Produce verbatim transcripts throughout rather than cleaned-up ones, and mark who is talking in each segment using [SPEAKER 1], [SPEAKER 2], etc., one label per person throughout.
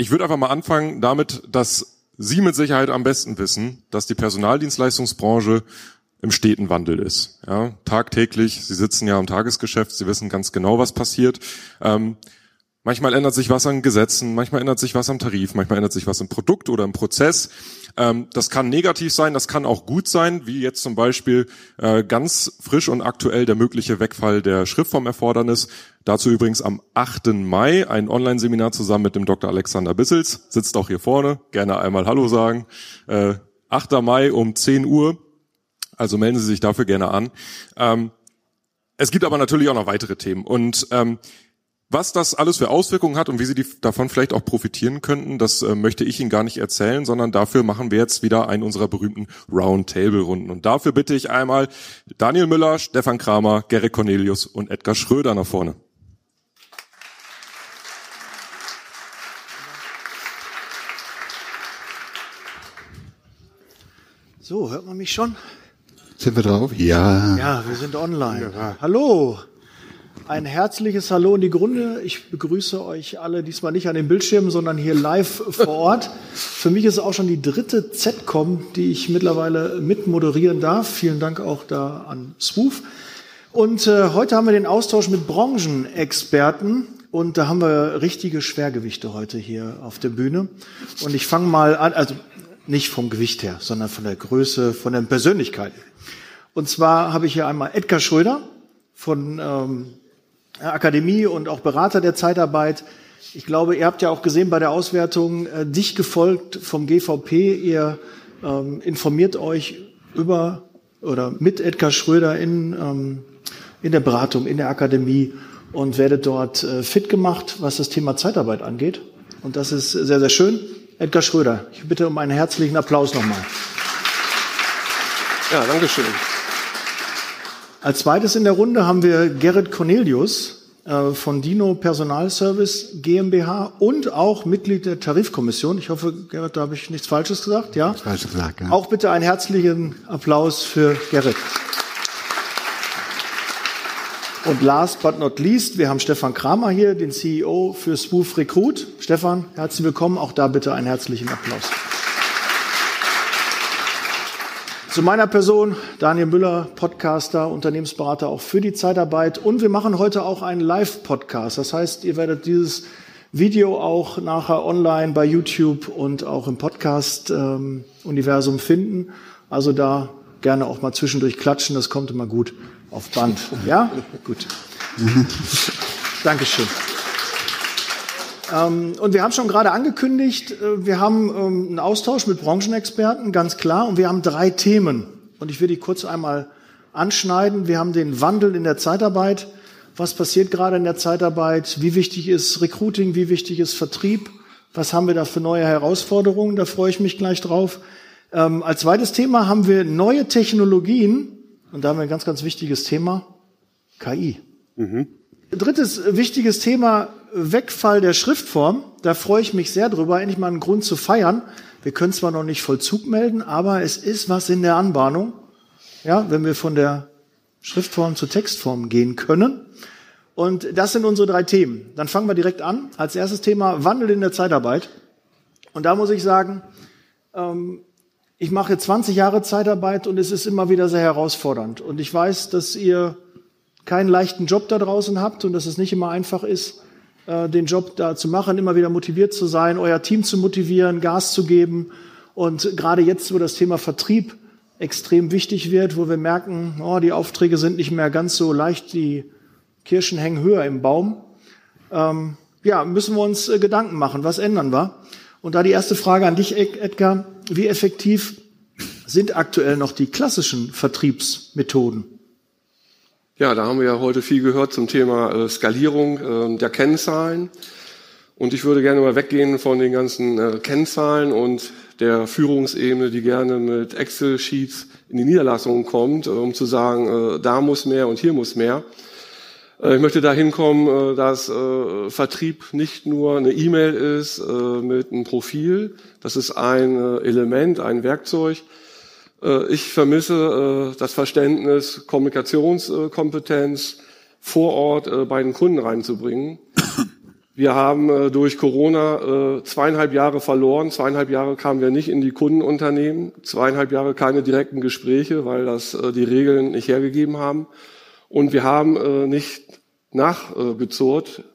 [SPEAKER 1] ich würde einfach mal anfangen damit, dass Sie mit Sicherheit am besten wissen, dass die Personaldienstleistungsbranche im steten Wandel ist. Ja, tagtäglich, Sie sitzen ja im Tagesgeschäft, Sie wissen ganz genau, was passiert. Ähm, manchmal ändert sich was an Gesetzen, manchmal ändert sich was am Tarif, manchmal ändert sich was im Produkt oder im Prozess. Ähm, das kann negativ sein, das kann auch gut sein, wie jetzt zum Beispiel äh, ganz frisch und aktuell der mögliche Wegfall der Schriftformerfordernis. Dazu übrigens am achten Mai ein Online-Seminar zusammen mit dem Doktor Alexander Bissels. Sitzt auch hier vorne, gerne einmal Hallo sagen. Äh, achten Mai um zehn Uhr. Also melden Sie sich dafür gerne an. Ähm, es gibt aber natürlich auch noch weitere Themen. Und ähm, was das alles für Auswirkungen hat und wie Sie die, davon vielleicht auch profitieren könnten, das äh, möchte ich Ihnen gar nicht erzählen, sondern dafür machen wir jetzt wieder einen unserer berühmten Roundtable-Runden. Und dafür bitte ich einmal Daniel Müller, Stefan Kramer, Gerrit Cornelius und Edgar Schröder nach vorne.
[SPEAKER 2] So, hört man mich schon?
[SPEAKER 3] Sind wir drauf? Ja.
[SPEAKER 2] Ja, wir sind online. Ja. Hallo. Ein herzliches Hallo in die Runde. Ich begrüße euch alle diesmal nicht an den Bildschirmen, sondern hier live vor Ort. Für mich ist es auch schon die dritte Z C O M, die ich mittlerweile mit moderieren darf. Vielen Dank auch da an Swoof. Und äh, heute haben wir den Austausch mit Branchenexperten. Und da haben wir richtige Schwergewichte heute hier auf der Bühne. Und ich fange mal an, also nicht vom Gewicht her, sondern von der Größe, von den Persönlichkeiten. Und zwar habe ich hier einmal Edgar Schröder von ähm, Akademie und auch Berater der Zeitarbeit. Ich glaube, ihr habt ja auch gesehen bei der Auswertung, äh, dicht gefolgt vom G V P. Ihr ähm, informiert euch über oder mit Edgar Schröder in, ähm, in der Beratung, in der Akademie und werdet dort äh, fit gemacht, was das Thema Zeitarbeit angeht. Und das ist sehr, sehr schön. Edgar Schröder, ich bitte um einen herzlichen Applaus nochmal.
[SPEAKER 4] Ja, danke schön.
[SPEAKER 2] Als zweites in der Runde haben wir Gerrit Cornelius äh, von Dino Personalservice GmbH und auch Mitglied der Tarifkommission. Ich hoffe, Gerrit, da habe ich nichts Falsches gesagt. Ja?
[SPEAKER 3] Nichts Falsches gesagt, ja.
[SPEAKER 2] Auch bitte einen herzlichen Applaus für Gerrit. Und last but not least, wir haben Stefan Kramer hier, den C E O für Swoof Recruit. Stefan, herzlich willkommen. Auch da bitte einen herzlichen Applaus. Zu meiner Person, Daniel Müller, Podcaster, Unternehmensberater auch für die Zeitarbeit. Und wir machen heute auch einen Live-Podcast. Das heißt, ihr werdet dieses Video auch nachher online bei YouTube und auch im Podcast-Universum ähm, finden. Also da gerne auch mal zwischendurch klatschen, das kommt immer gut auf Band. Ja? Gut. Dankeschön. Ähm, und wir haben schon gerade angekündigt, äh, wir haben ähm, einen Austausch mit Branchenexperten, ganz klar, und wir haben drei Themen. Und ich will die kurz einmal anschneiden. Wir haben den Wandel in der Zeitarbeit. Was passiert gerade in der Zeitarbeit? Wie wichtig ist Recruiting? Wie wichtig ist Vertrieb? Was haben wir da für neue Herausforderungen? Da freue ich mich gleich drauf. Ähm, als zweites Thema haben wir neue Technologien. Und da haben wir ein ganz, ganz wichtiges Thema, K I. Mhm. Drittes wichtiges Thema, Wegfall der Schriftform. Da freue ich mich sehr drüber, endlich mal einen Grund zu feiern. Wir können zwar noch nicht Vollzug melden, aber es ist was in der Anbahnung. Ja, wenn wir von der Schriftform zur Textform gehen können. Und das sind unsere drei Themen. Dann fangen wir direkt an. Als erstes Thema Wandel in der Zeitarbeit. Und da muss ich sagen, ähm, ich mache zwanzig Jahre Zeitarbeit und es ist immer wieder sehr herausfordernd. Und ich weiß, dass ihr keinen leichten Job da draußen habt und dass es nicht immer einfach ist, den Job da zu machen, immer wieder motiviert zu sein, euer Team zu motivieren, Gas zu geben. Und gerade jetzt, wo das Thema Vertrieb extrem wichtig wird, wo wir merken, oh, die Aufträge sind nicht mehr ganz so leicht, die Kirschen hängen höher im Baum, ähm, ja, müssen wir uns äh, Gedanken machen, was ändern wir? Und da die erste Frage an dich, Edgar, wie effektiv sind aktuell noch die klassischen Vertriebsmethoden?
[SPEAKER 4] Ja, da haben wir ja heute viel gehört zum Thema äh, Skalierung äh, der Kennzahlen. Und ich würde gerne mal weggehen von den ganzen äh, Kennzahlen und der Führungsebene, die gerne mit Excel-Sheets in die Niederlassungen kommt, äh, um zu sagen, äh, da muss mehr und hier muss mehr. Äh, ich möchte dahin kommen, äh, dass äh, Vertrieb nicht nur eine E-Mail ist äh, mit einem Profil. Das ist ein äh, Element, ein Werkzeug. Ich vermisse äh, das Verständnis, Kommunikationskompetenz vor Ort äh, bei den Kunden reinzubringen. Wir haben äh, durch Corona äh, zweieinhalb Jahre verloren. Zweieinhalb Jahre kamen wir nicht in die Kundenunternehmen. Zweieinhalb Jahre keine direkten Gespräche, weil das äh, die Regeln nicht hergegeben haben. Und wir haben äh, nicht nachgezurrt.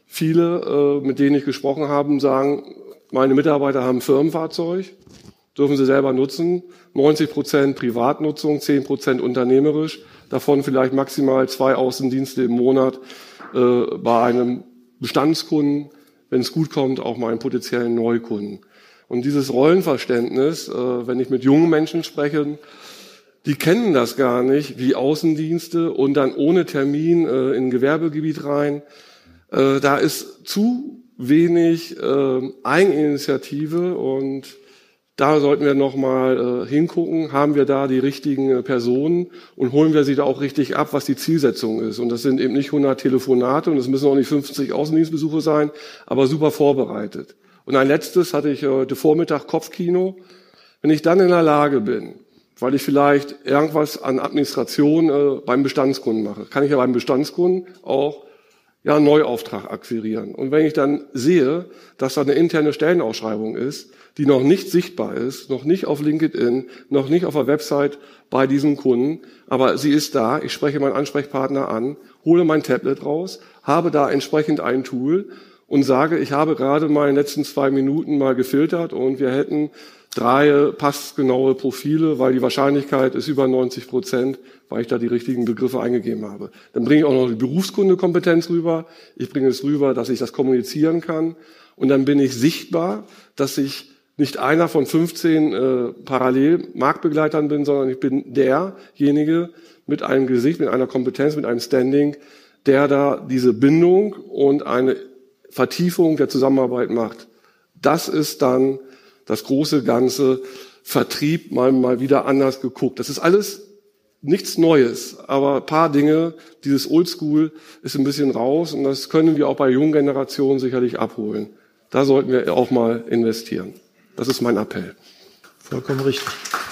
[SPEAKER 4] Viele, äh, mit denen ich gesprochen habe, sagen, meine Mitarbeiter haben ein Firmenfahrzeug, dürfen sie selber nutzen. neunzig Prozent Privatnutzung, zehn Prozent unternehmerisch. Davon vielleicht maximal zwei Außendienste im Monat äh, bei einem Bestandskunden, wenn es gut kommt, auch mal einen potenziellen Neukunden. Und dieses Rollenverständnis, äh, wenn ich mit jungen Menschen spreche, die kennen das gar nicht, wie Außendienste und dann ohne Termin äh, in ein Gewerbegebiet rein. Äh, da ist zu wenig äh, Eigeninitiative und da sollten wir nochmal äh, hingucken, haben wir da die richtigen äh, Personen und holen wir sie da auch richtig ab, was die Zielsetzung ist. Und das sind eben nicht hundert Telefonate und es müssen auch nicht fünfzig Außendienstbesuche sein, aber super vorbereitet. Und ein letztes hatte ich heute Vormittag Kopfkino. Wenn ich dann in der Lage bin, weil ich vielleicht irgendwas an Administration äh, beim Bestandskunden mache, kann ich ja beim Bestandskunden auch ja einen Neuauftrag akquirieren. Und wenn ich dann sehe, dass da eine interne Stellenausschreibung ist, die noch nicht sichtbar ist, noch nicht auf LinkedIn, noch nicht auf der Website bei diesem Kunden, aber sie ist da, ich spreche meinen Ansprechpartner an, hole mein Tablet raus, habe da entsprechend ein Tool und sage, ich habe gerade mal in den letzten zwei Minuten mal gefiltert und wir hätten drei passgenaue Profile, weil die Wahrscheinlichkeit ist über neunzig Prozent, weil ich da die richtigen Begriffe eingegeben habe. Dann bringe ich auch noch die Berufskundekompetenz rüber. Ich bringe es rüber, dass ich das kommunizieren kann. Und dann bin ich sichtbar, dass ich nicht einer von fünfzehn äh, parallel Marktbegleitern bin, sondern ich bin derjenige mit einem Gesicht, mit einer Kompetenz, mit einem Standing, der da diese Bindung und eine Vertiefung der Zusammenarbeit macht. Das ist dann das große Ganze, Vertrieb mal, mal wieder anders geguckt. Das ist alles nichts Neues, aber ein paar Dinge, dieses Oldschool ist ein bisschen raus und das können wir auch bei jungen Generationen sicherlich abholen. Da sollten wir auch mal investieren. Das ist mein Appell.
[SPEAKER 2] Vollkommen richtig.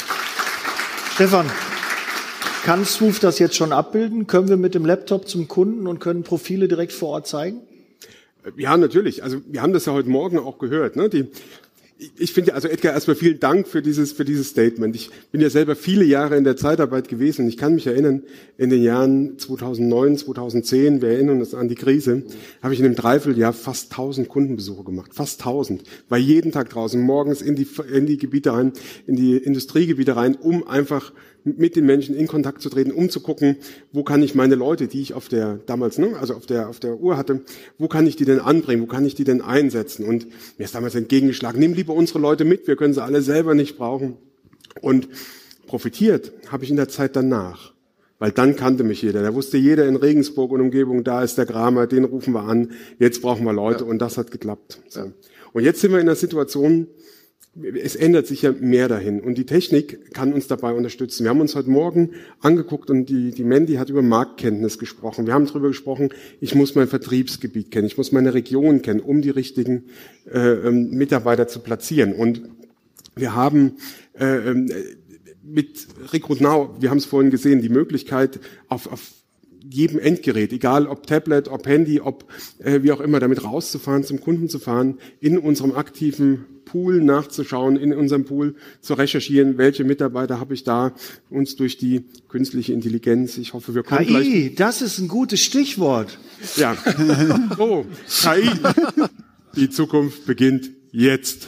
[SPEAKER 2] Stefan, kann Swoof das jetzt schon abbilden? Können wir mit dem Laptop zum Kunden und können Profile direkt vor Ort zeigen?
[SPEAKER 5] Ja, natürlich. Also wir haben das ja heute Morgen auch gehört. Ne? Die Ich finde, also Edgar, erstmal vielen Dank für dieses, für dieses Statement. Ich bin ja selber viele Jahre in der Zeitarbeit gewesen. Ich kann mich erinnern, in den Jahren zweitausendneun, zweitausendzehn, wir erinnern uns an die Krise, habe ich in einem Dreivierteljahr fast tausend Kundenbesuche gemacht. Fast tausend. War jeden Tag draußen, morgens in die, in die Gebiete rein, in die Industriegebiete rein, um einfach mit den Menschen in Kontakt zu treten, um zu gucken, wo kann ich meine Leute, die ich auf der, damals, ne, also auf der, auf der Uhr hatte, wo kann ich die denn anbringen, wo kann ich die denn einsetzen? Und mir ist damals entgegengeschlagen, nimm lieber unsere Leute mit, wir können sie alle selber nicht brauchen. Und profitiert habe ich in der Zeit danach. Weil dann kannte mich jeder. Da wusste jeder in Regensburg und Umgebung, da ist der Kramer, den rufen wir an, jetzt brauchen wir Leute, ja. Und das hat geklappt. So. Und jetzt sind wir in einer Situation, es ändert sich ja mehr dahin und die Technik kann uns dabei unterstützen. Wir haben uns heute Morgen angeguckt und die, die Mandy hat über Marktkenntnis gesprochen. Wir haben darüber gesprochen, ich muss mein Vertriebsgebiet kennen, ich muss meine Region kennen, um die richtigen äh, Mitarbeiter zu platzieren. Und wir haben äh, mit Recruit Now, wir haben es vorhin gesehen, die Möglichkeit auf, auf jedem Endgerät, egal ob Tablet, ob Handy, ob äh, wie auch immer, damit rauszufahren, zum Kunden zu fahren, in unserem aktiven Pool nachzuschauen, in unserem Pool zu recherchieren, welche Mitarbeiter habe ich da, uns durch die künstliche Intelligenz, ich hoffe, wir kommen
[SPEAKER 2] K I,
[SPEAKER 5] gleich.
[SPEAKER 2] Das ist ein gutes Stichwort.
[SPEAKER 5] Ja, so, K I, die Zukunft beginnt jetzt.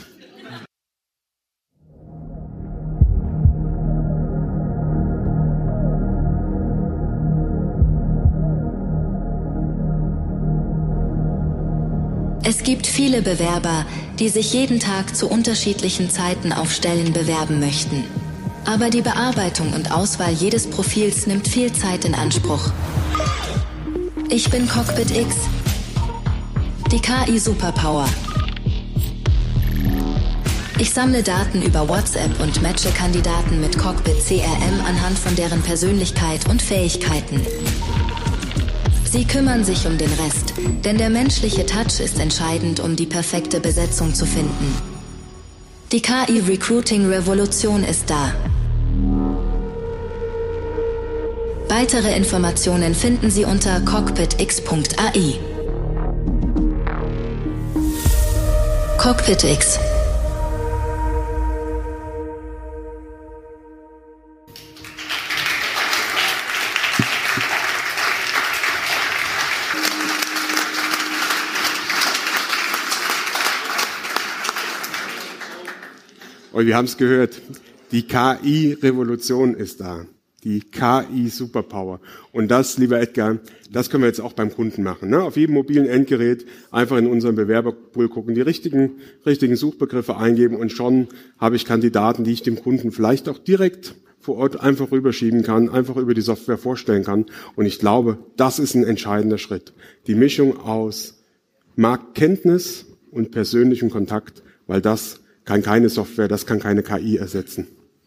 [SPEAKER 6] Es gibt viele Bewerber, die sich jeden Tag zu unterschiedlichen Zeiten auf Stellen bewerben möchten. Aber die Bearbeitung und Auswahl jedes Profils nimmt viel Zeit in Anspruch. Ich bin Cockpit X, die K I-Superpower. Ich sammle Daten über WhatsApp und matche Kandidaten mit Cockpit C R M anhand von deren Persönlichkeit und Fähigkeiten. Sie kümmern sich um den Rest, denn der menschliche Touch ist entscheidend, um die perfekte Besetzung zu finden. Die K I-Recruiting-Revolution ist da. Weitere Informationen finden Sie unter cockpit x punkt a i. Cockpit X.
[SPEAKER 5] Und wir haben es gehört, die K I-Revolution ist da. Die K I-Superpower. Und das, lieber Edgar, das können wir jetzt auch beim Kunden machen. Ne? Auf jedem mobilen Endgerät einfach in unserem Bewerberpool gucken, die richtigen, richtigen Suchbegriffe eingeben und schon habe ich Kandidaten, die ich dem Kunden vielleicht auch direkt vor Ort einfach rüberschieben kann, einfach über die Software vorstellen kann. Und ich glaube, das ist ein entscheidender Schritt. Die Mischung aus Marktkenntnis und persönlichem Kontakt, weil das kann keine Software, das kann keine K I ersetzen.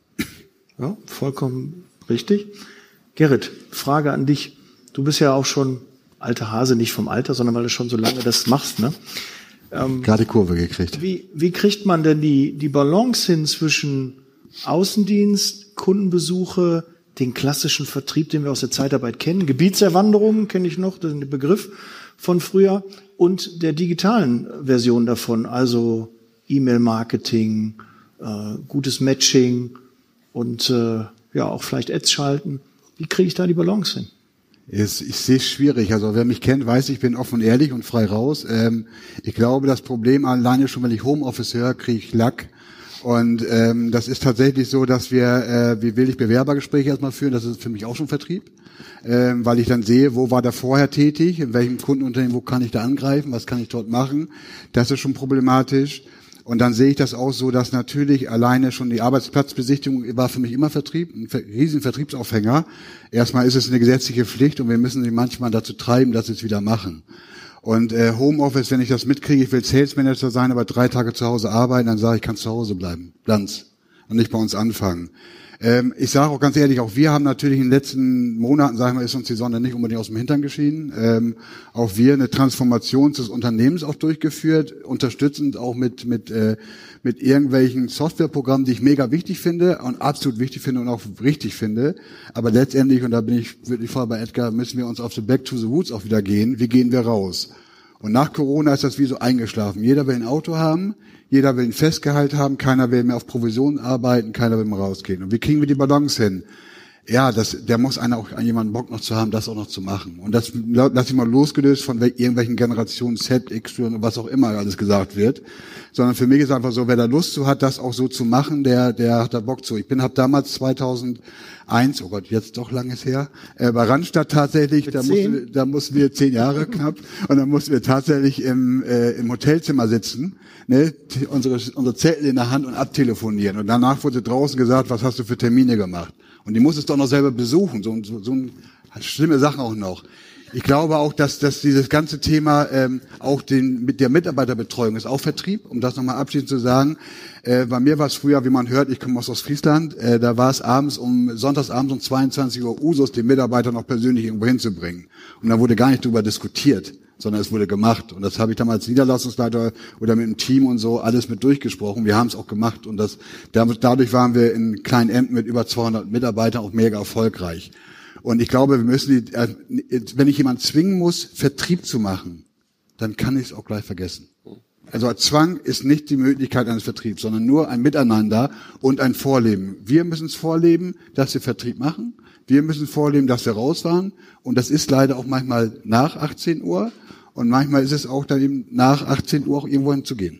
[SPEAKER 2] Ja, vollkommen richtig. Gerrit, Frage an dich. Du bist ja auch schon alter Hase, nicht vom Alter, sondern weil du schon so lange das machst, ne? Ähm,
[SPEAKER 3] Gerade die Kurve gekriegt.
[SPEAKER 2] Wie, wie kriegt man denn die, die Balance hin zwischen Außendienst, Kundenbesuche, den klassischen Vertrieb, den wir aus der Zeitarbeit kennen, Gebietserwanderung kenne ich noch, das ist ein Begriff von früher, und der digitalen Version davon, also E-Mail-Marketing, äh, gutes Matching und äh, ja auch vielleicht Ads schalten. Wie kriege ich da die Balance hin?
[SPEAKER 3] Ich, ich sehe es schwierig. Also wer mich kennt, weiß, ich bin offen und ehrlich und frei raus. Ähm, ich glaube, das Problem alleine schon, wenn ich Homeoffice höre, kriege ich Lack. Und ähm, das ist tatsächlich so, dass wir, äh, wie will ich Bewerbergespräche erstmal führen, das ist für mich auch schon Vertrieb. Ähm, weil ich dann sehe, wo war der vorher tätig, in welchem Kundenunternehmen, wo kann ich da angreifen, was kann ich dort machen. Das ist schon problematisch. Und dann sehe ich das auch so, dass natürlich alleine schon die Arbeitsplatzbesichtigung war für mich immer Vertrieb, ein riesen Vertriebsaufhänger. Erstmal ist es eine gesetzliche Pflicht und wir müssen sie manchmal dazu treiben, dass sie es wieder machen. Und äh, Homeoffice, wenn ich das mitkriege, ich will Sales Manager sein, aber drei Tage zu Hause arbeiten, dann sage ich, ich kann zu Hause bleiben, Glanz, und nicht bei uns anfangen. Ähm, ich sage auch ganz ehrlich, auch wir haben natürlich in den letzten Monaten, sagen wir, ist uns die Sonne nicht unbedingt aus dem Hintern geschieden. Ähm, auch wir eine Transformation des Unternehmens auch durchgeführt, unterstützend auch mit mit äh, mit irgendwelchen Softwareprogrammen, die ich mega wichtig finde und absolut wichtig finde und auch richtig finde. Aber letztendlich, und da bin ich wirklich voll bei Edgar, müssen wir uns auf the Back to the Roots auch wieder gehen. Wie gehen wir raus? Und nach Corona ist das wie so eingeschlafen. Jeder will ein Auto haben, jeder will ein Festgehalt haben, keiner will mehr auf Provision arbeiten, keiner will mehr rausgehen. Und wie kriegen wir die Balance hin? Ja, das, der muss einer auch jemanden Bock noch zu haben, das auch noch zu machen. Und das lass ich mal losgelöst von irgendwelchen Generationen Z, X und was auch immer alles gesagt wird. Sondern für mich ist einfach so, wer da Lust zu hat, das auch so zu machen, der, der hat da Bock zu. Ich bin, hab damals zweitausendeins, oh Gott, jetzt doch langes her, äh, bei Randstadt tatsächlich, da mussten, wir, da mussten wir zehn Jahre knapp, und dann mussten wir tatsächlich im, äh, im Hotelzimmer sitzen, ne, unsere, unsere Zettel in der Hand und abtelefonieren. Und danach wurde draußen gesagt, was hast du für Termine gemacht? Und die muss es doch noch selber besuchen, so, so, so schlimme Sachen auch noch. Ich glaube auch, dass, dass dieses ganze Thema ähm, auch den mit der Mitarbeiterbetreuung ist auch Vertrieb, um das nochmal abschließend zu sagen. Äh, bei mir war es früher, wie man hört, ich komme aus Ostfriesland, äh, da war es abends um sonntagsabends um zweiundzwanzig Uhr Usus, den Mitarbeiter noch persönlich irgendwo hinzubringen. Und da wurde gar nicht drüber diskutiert, sondern es wurde gemacht. Und das habe ich damals als Niederlassungsleiter oder mit dem Team und so alles mit durchgesprochen. Wir haben es auch gemacht. Und das dadurch waren wir in Kleinämten mit über zweihundert Mitarbeitern auch mega erfolgreich. Und ich glaube, wir müssen, die, wenn ich jemanden zwingen muss, Vertrieb zu machen, dann kann ich es auch gleich vergessen. Also Zwang ist nicht die Möglichkeit eines Vertriebs, sondern nur ein Miteinander und ein Vorleben. Wir müssen es vorleben, dass wir Vertrieb machen. Wir müssen vorleben, dass wir rausfahren. Und das ist leider auch manchmal nach achtzehn Uhr. Und manchmal ist es auch dann eben nach achtzehn Uhr auch irgendwo hinzugehen.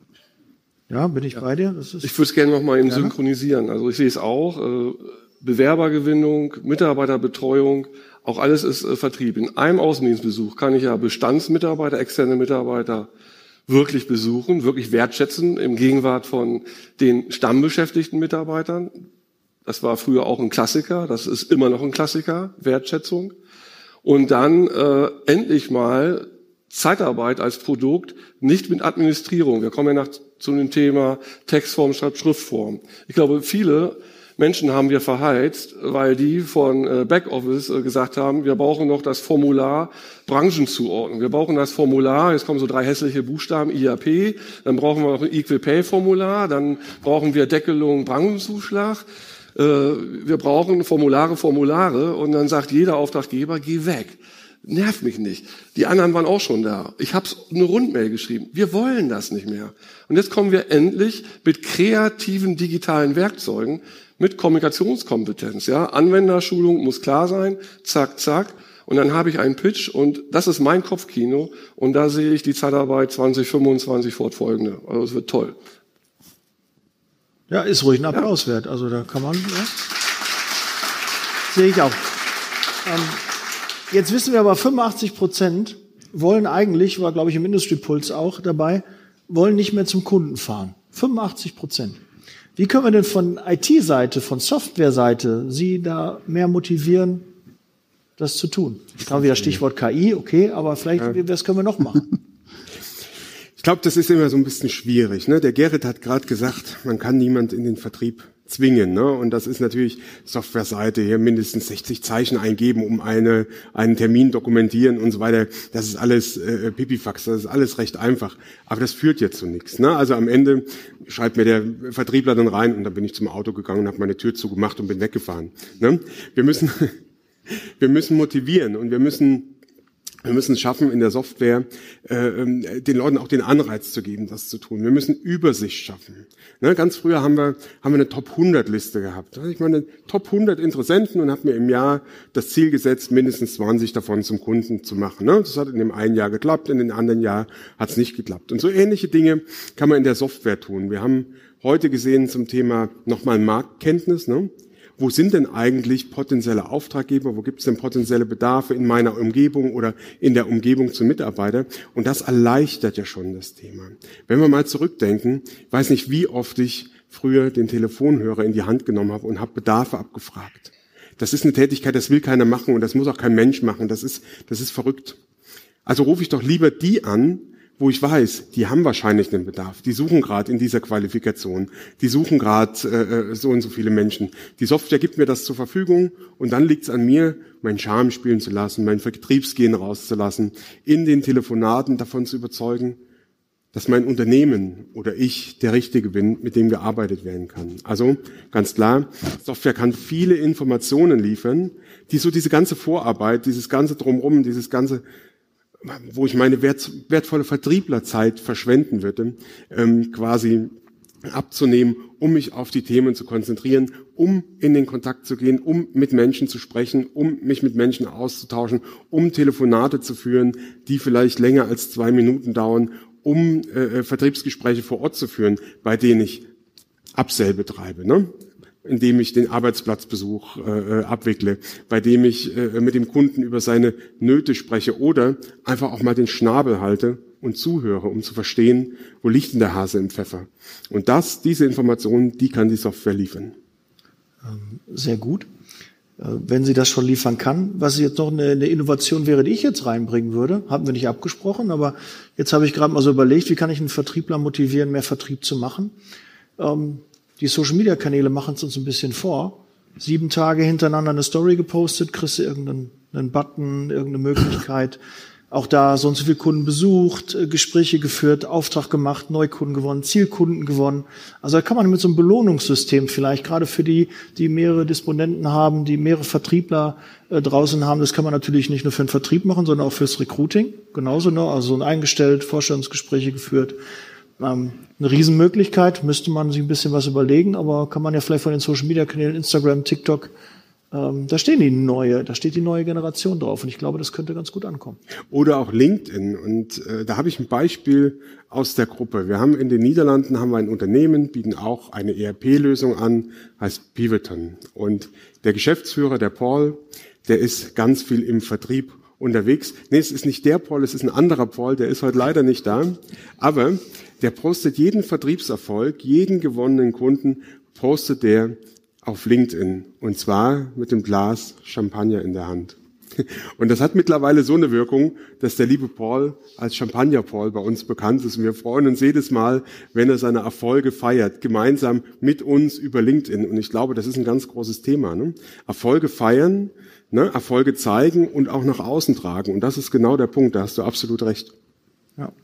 [SPEAKER 2] Ja, bin ich ja. bei dir? Das ist
[SPEAKER 4] ich würde es gerne noch mal eben gerne synchronisieren. Also ich sehe es auch. Äh, Bewerbergewinnung, Mitarbeiterbetreuung, auch alles ist äh, Vertrieb. In einem Außendienstbesuch kann ich ja Bestandsmitarbeiter, externe Mitarbeiter wirklich besuchen, wirklich wertschätzen im Gegenwart von den stammbeschäftigten Mitarbeitern. Das war früher auch ein Klassiker, das ist immer noch ein Klassiker, Wertschätzung. Und dann äh, endlich mal Zeitarbeit als Produkt, nicht mit Administrierung. Wir kommen ja nach zu dem Thema Textform statt Schriftform. Ich glaube, viele Menschen haben wir verheizt, weil die von äh, Backoffice äh, gesagt haben, wir brauchen noch das Formular Branchenzuordnung. Wir brauchen das Formular, jetzt kommen so drei hässliche Buchstaben, I A P, dann brauchen wir noch ein Equal-Pay-Formular, dann brauchen wir Deckelung Branchenzuschlag, äh, wir brauchen Formulare, Formulare, und dann sagt jeder Auftraggeber, geh weg. Nerv mich nicht. Die anderen waren auch schon da. Ich habe eine Rundmail geschrieben. Wir wollen das nicht mehr. Und jetzt kommen wir endlich mit kreativen digitalen Werkzeugen, mit Kommunikationskompetenz. Ja, Anwenderschulung muss klar sein. Zack, zack. Und dann habe ich einen Pitch und das ist mein Kopfkino. Und da sehe ich die Zeitarbeit zwanzig fünfundzwanzig fortfolgende. Also es wird toll.
[SPEAKER 2] Ja, ist ruhig ein Applaus ja. wert. Also da kann man, ja. Sehe ich auch. Ähm, jetzt wissen wir aber, fünfundachtzig Prozent wollen eigentlich, war glaube ich im Industry Pulse auch dabei, wollen nicht mehr zum Kunden fahren. fünfundachtzig Prozent. Wie können wir denn von I T-Seite, von Software-Seite Sie da mehr motivieren, das zu tun? Ich glaube wieder Stichwort K I, okay, aber vielleicht, ja. was können wir noch machen?
[SPEAKER 5] Ich glaube, das ist immer so ein bisschen schwierig. Ne? Der Gerrit hat gerade gesagt, man kann niemand in den Vertrieb zwingen. Ne? Und das ist natürlich Softwareseite, hier mindestens sechzig Zeichen eingeben, um eine einen Termin dokumentieren und so weiter. Das ist alles äh, Pipifax, das ist alles recht einfach. Aber das führt ja zu nichts. Ne? Also am Ende schreibt mir der Vertriebler dann rein und dann bin ich zum Auto gegangen und habe meine Tür zugemacht und bin weggefahren. Ne? Wir müssen, wir müssen motivieren und wir müssen Wir müssen es schaffen, in der Software äh, den Leuten auch den Anreiz zu geben, das zu tun. Wir müssen Übersicht schaffen. Ne, ganz früher haben wir haben wir eine Top hundert Liste gehabt. Ich meine, Top hundert Interessenten und habe mir im Jahr das Ziel gesetzt, mindestens zwanzig davon zum Kunden zu machen. Ne, das hat in dem einen Jahr geklappt, in dem anderen Jahr hat es nicht geklappt. Und so ähnliche Dinge kann man in der Software tun. Wir haben heute gesehen zum Thema nochmal Marktkenntnis, ne? Wo sind denn eigentlich potenzielle Auftraggeber? Wo gibt es denn potenzielle Bedarfe in meiner Umgebung oder in der Umgebung zum Mitarbeiter? Und das erleichtert ja schon das Thema. Wenn wir mal zurückdenken, ich weiß nicht, wie oft ich früher den Telefonhörer in die Hand genommen habe und habe Bedarfe abgefragt. Das ist eine Tätigkeit, das will keiner machen und das muss auch kein Mensch machen. Das ist, das ist verrückt. Also rufe ich doch lieber die an, wo ich weiß, die haben wahrscheinlich einen Bedarf. Die suchen gerade in dieser Qualifikation. Die suchen gerade äh, so und so viele Menschen. Die Software gibt mir das zur Verfügung und dann liegt es an mir, meinen Charme spielen zu lassen, mein Vertriebsgehen rauszulassen, in den Telefonaten davon zu überzeugen, dass mein Unternehmen oder ich der Richtige bin, mit dem gearbeitet werden kann. Also ganz klar, Software kann viele Informationen liefern, die so diese ganze Vorarbeit, dieses ganze Drumherum, dieses ganze wo ich meine wert, wertvolle Vertrieblerzeit verschwenden würde, ähm, quasi abzunehmen, um mich auf die Themen zu konzentrieren, um in den Kontakt zu gehen, um mit Menschen zu sprechen, um mich mit Menschen auszutauschen, um Telefonate zu führen, die vielleicht länger als zwei Minuten dauern, um äh, Vertriebsgespräche vor Ort zu führen, bei denen ich Upsell betreibe, ne? Indem ich den Arbeitsplatzbesuch äh, abwickle, bei dem ich äh, mit dem Kunden über seine Nöte spreche oder einfach auch mal den Schnabel halte und zuhöre, um zu verstehen, wo liegt denn der Hase im Pfeffer. Und das, diese Informationen, die kann die Software liefern.
[SPEAKER 2] Sehr gut. Wenn sie das schon liefern kann, was jetzt noch eine, eine Innovation wäre, die ich jetzt reinbringen würde, haben wir nicht abgesprochen, aber jetzt habe ich gerade mal so überlegt, wie kann ich einen Vertriebler motivieren, mehr Vertrieb zu machen. Ähm, Die Social-Media-Kanäle machen es uns ein bisschen vor. Sieben Tage hintereinander eine Story gepostet, kriegst du irgendeinen einen Button, irgendeine Möglichkeit. Auch da so und so viele Kunden besucht, Gespräche geführt, Auftrag gemacht, Neukunden gewonnen, Zielkunden gewonnen. Also da kann man mit so einem Belohnungssystem vielleicht, gerade für die, die mehrere Disponenten haben, die mehrere Vertriebler äh, draußen haben, das kann man natürlich nicht nur für den Vertrieb machen, sondern auch fürs Recruiting. Genauso, ne? Also so ein eingestellt, Vorstellungsgespräche geführt. Ähm, eine Riesenmöglichkeit, müsste man sich ein bisschen was überlegen, aber kann man ja vielleicht von den Social-Media-Kanälen, Instagram, TikTok, ähm, da stehen die neue, da steht die neue Generation drauf und ich glaube, das könnte ganz gut ankommen.
[SPEAKER 5] Oder auch LinkedIn und äh, da habe ich ein Beispiel aus der Gruppe. Wir haben in den Niederlanden haben wir ein Unternehmen, bieten auch eine E R P-Lösung an, heißt Pivoton und der Geschäftsführer, der Paul, der ist ganz viel im Vertrieb unterwegs. Nee, es ist nicht der Paul, es ist ein anderer Paul, der ist heute leider nicht da, aber der postet jeden Vertriebserfolg, jeden gewonnenen Kunden, postet der auf LinkedIn. Und zwar mit dem Glas Champagner in der Hand. Und das hat mittlerweile so eine Wirkung, dass der liebe Paul als Champagner-Paul bei uns bekannt ist. Und wir freuen uns jedes Mal, wenn er seine Erfolge feiert, gemeinsam mit uns über LinkedIn. Und ich glaube, das ist ein ganz großes Thema. Ne? Erfolge feiern, ne? Erfolge zeigen und auch nach außen tragen. Und das ist genau der Punkt, da hast du absolut recht.
[SPEAKER 2] Ja.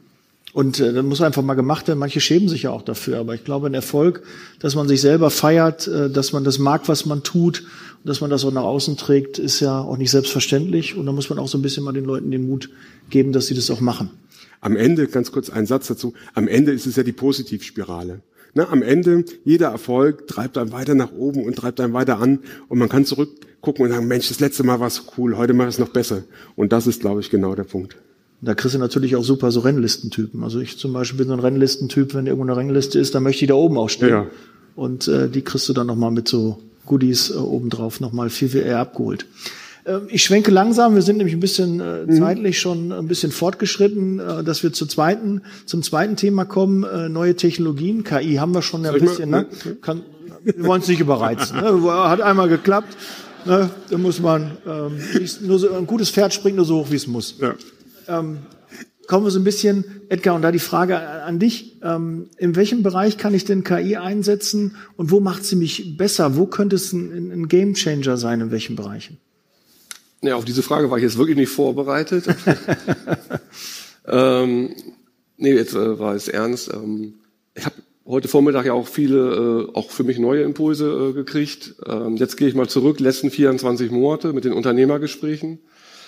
[SPEAKER 2] Und äh, das muss einfach mal gemacht werden. Manche schämen sich ja auch dafür. Aber ich glaube, ein Erfolg, dass man sich selber feiert, äh, dass man das mag, was man tut, und dass man das auch nach außen trägt, ist ja auch nicht selbstverständlich. Und da muss man auch so ein bisschen mal den Leuten den Mut geben, dass sie das auch machen.
[SPEAKER 5] Am Ende, ganz kurz ein Satz dazu, am Ende ist es ja die Positivspirale. Ne, am Ende, jeder Erfolg treibt einen weiter nach oben und treibt einen weiter an. Und man kann zurückgucken und sagen, Mensch, das letzte Mal war es cool, heute mache ich es noch besser. Und das ist, glaube ich, genau der Punkt.
[SPEAKER 2] Da kriegst du natürlich auch super so Rennlistentypen. Also ich zum Beispiel bin so ein Rennlistentyp, wenn irgendwo eine Rennliste ist, dann möchte ich da oben auch stehen. Ja. Und äh, die kriegst du dann nochmal mit so Goodies äh, obendrauf nochmal viel, viel eher abgeholt. Äh, ich schwenke langsam, wir sind nämlich ein bisschen äh, mhm. zeitlich schon ein bisschen fortgeschritten, äh, dass wir zur zweiten, zum zweiten Thema kommen, äh, neue Technologien. K I haben wir schon ein bisschen, ne? Kann, wir wollen es nicht überreizen. Ne? Hat einmal geklappt, ne? Da muss man, ähm, nur so, ein gutes Pferd springt nur so hoch, wie es muss. Ja. Ähm, kommen wir so ein bisschen, Edgar, und da die Frage an dich, ähm, in welchem Bereich kann ich denn K I einsetzen und wo macht sie mich besser? Wo könnte es ein, ein Gamechanger sein, in welchen Bereichen?
[SPEAKER 4] Ja, auf diese Frage war ich jetzt wirklich nicht vorbereitet. ähm, nee, jetzt äh, war es ernst. Ähm, ich habe heute Vormittag ja auch viele, äh, auch für mich neue Impulse äh, gekriegt. Ähm, jetzt gehe ich mal zurück, letzten vierundzwanzig Monate mit den Unternehmergesprächen.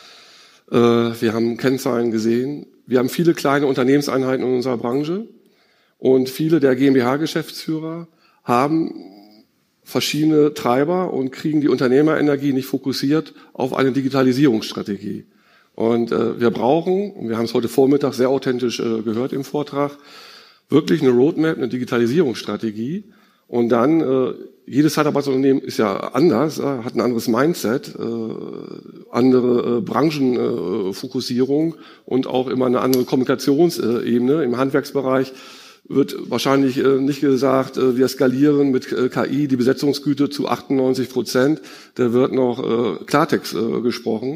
[SPEAKER 4] Wir haben Kennzahlen gesehen. Wir haben viele kleine Unternehmenseinheiten in unserer Branche und viele der GmbH-Geschäftsführer haben verschiedene Treiber und kriegen die Unternehmerenergie nicht fokussiert auf eine Digitalisierungsstrategie. Und äh, wir brauchen, und wir haben es heute Vormittag sehr authentisch äh, gehört im Vortrag, wirklich eine Roadmap, eine Digitalisierungsstrategie. Und dann, äh, jedes Zeitarbeitsunternehmen ist ja anders, äh, hat ein anderes Mindset, äh, andere äh, Branchenfokussierung äh, und auch immer eine andere Kommunikationsebene. Im Handwerksbereich wird wahrscheinlich äh, nicht gesagt, äh, wir skalieren mit äh, K I die Besetzungsgüte zu achtundneunzig Prozent. Da wird noch äh, Klartext äh, gesprochen.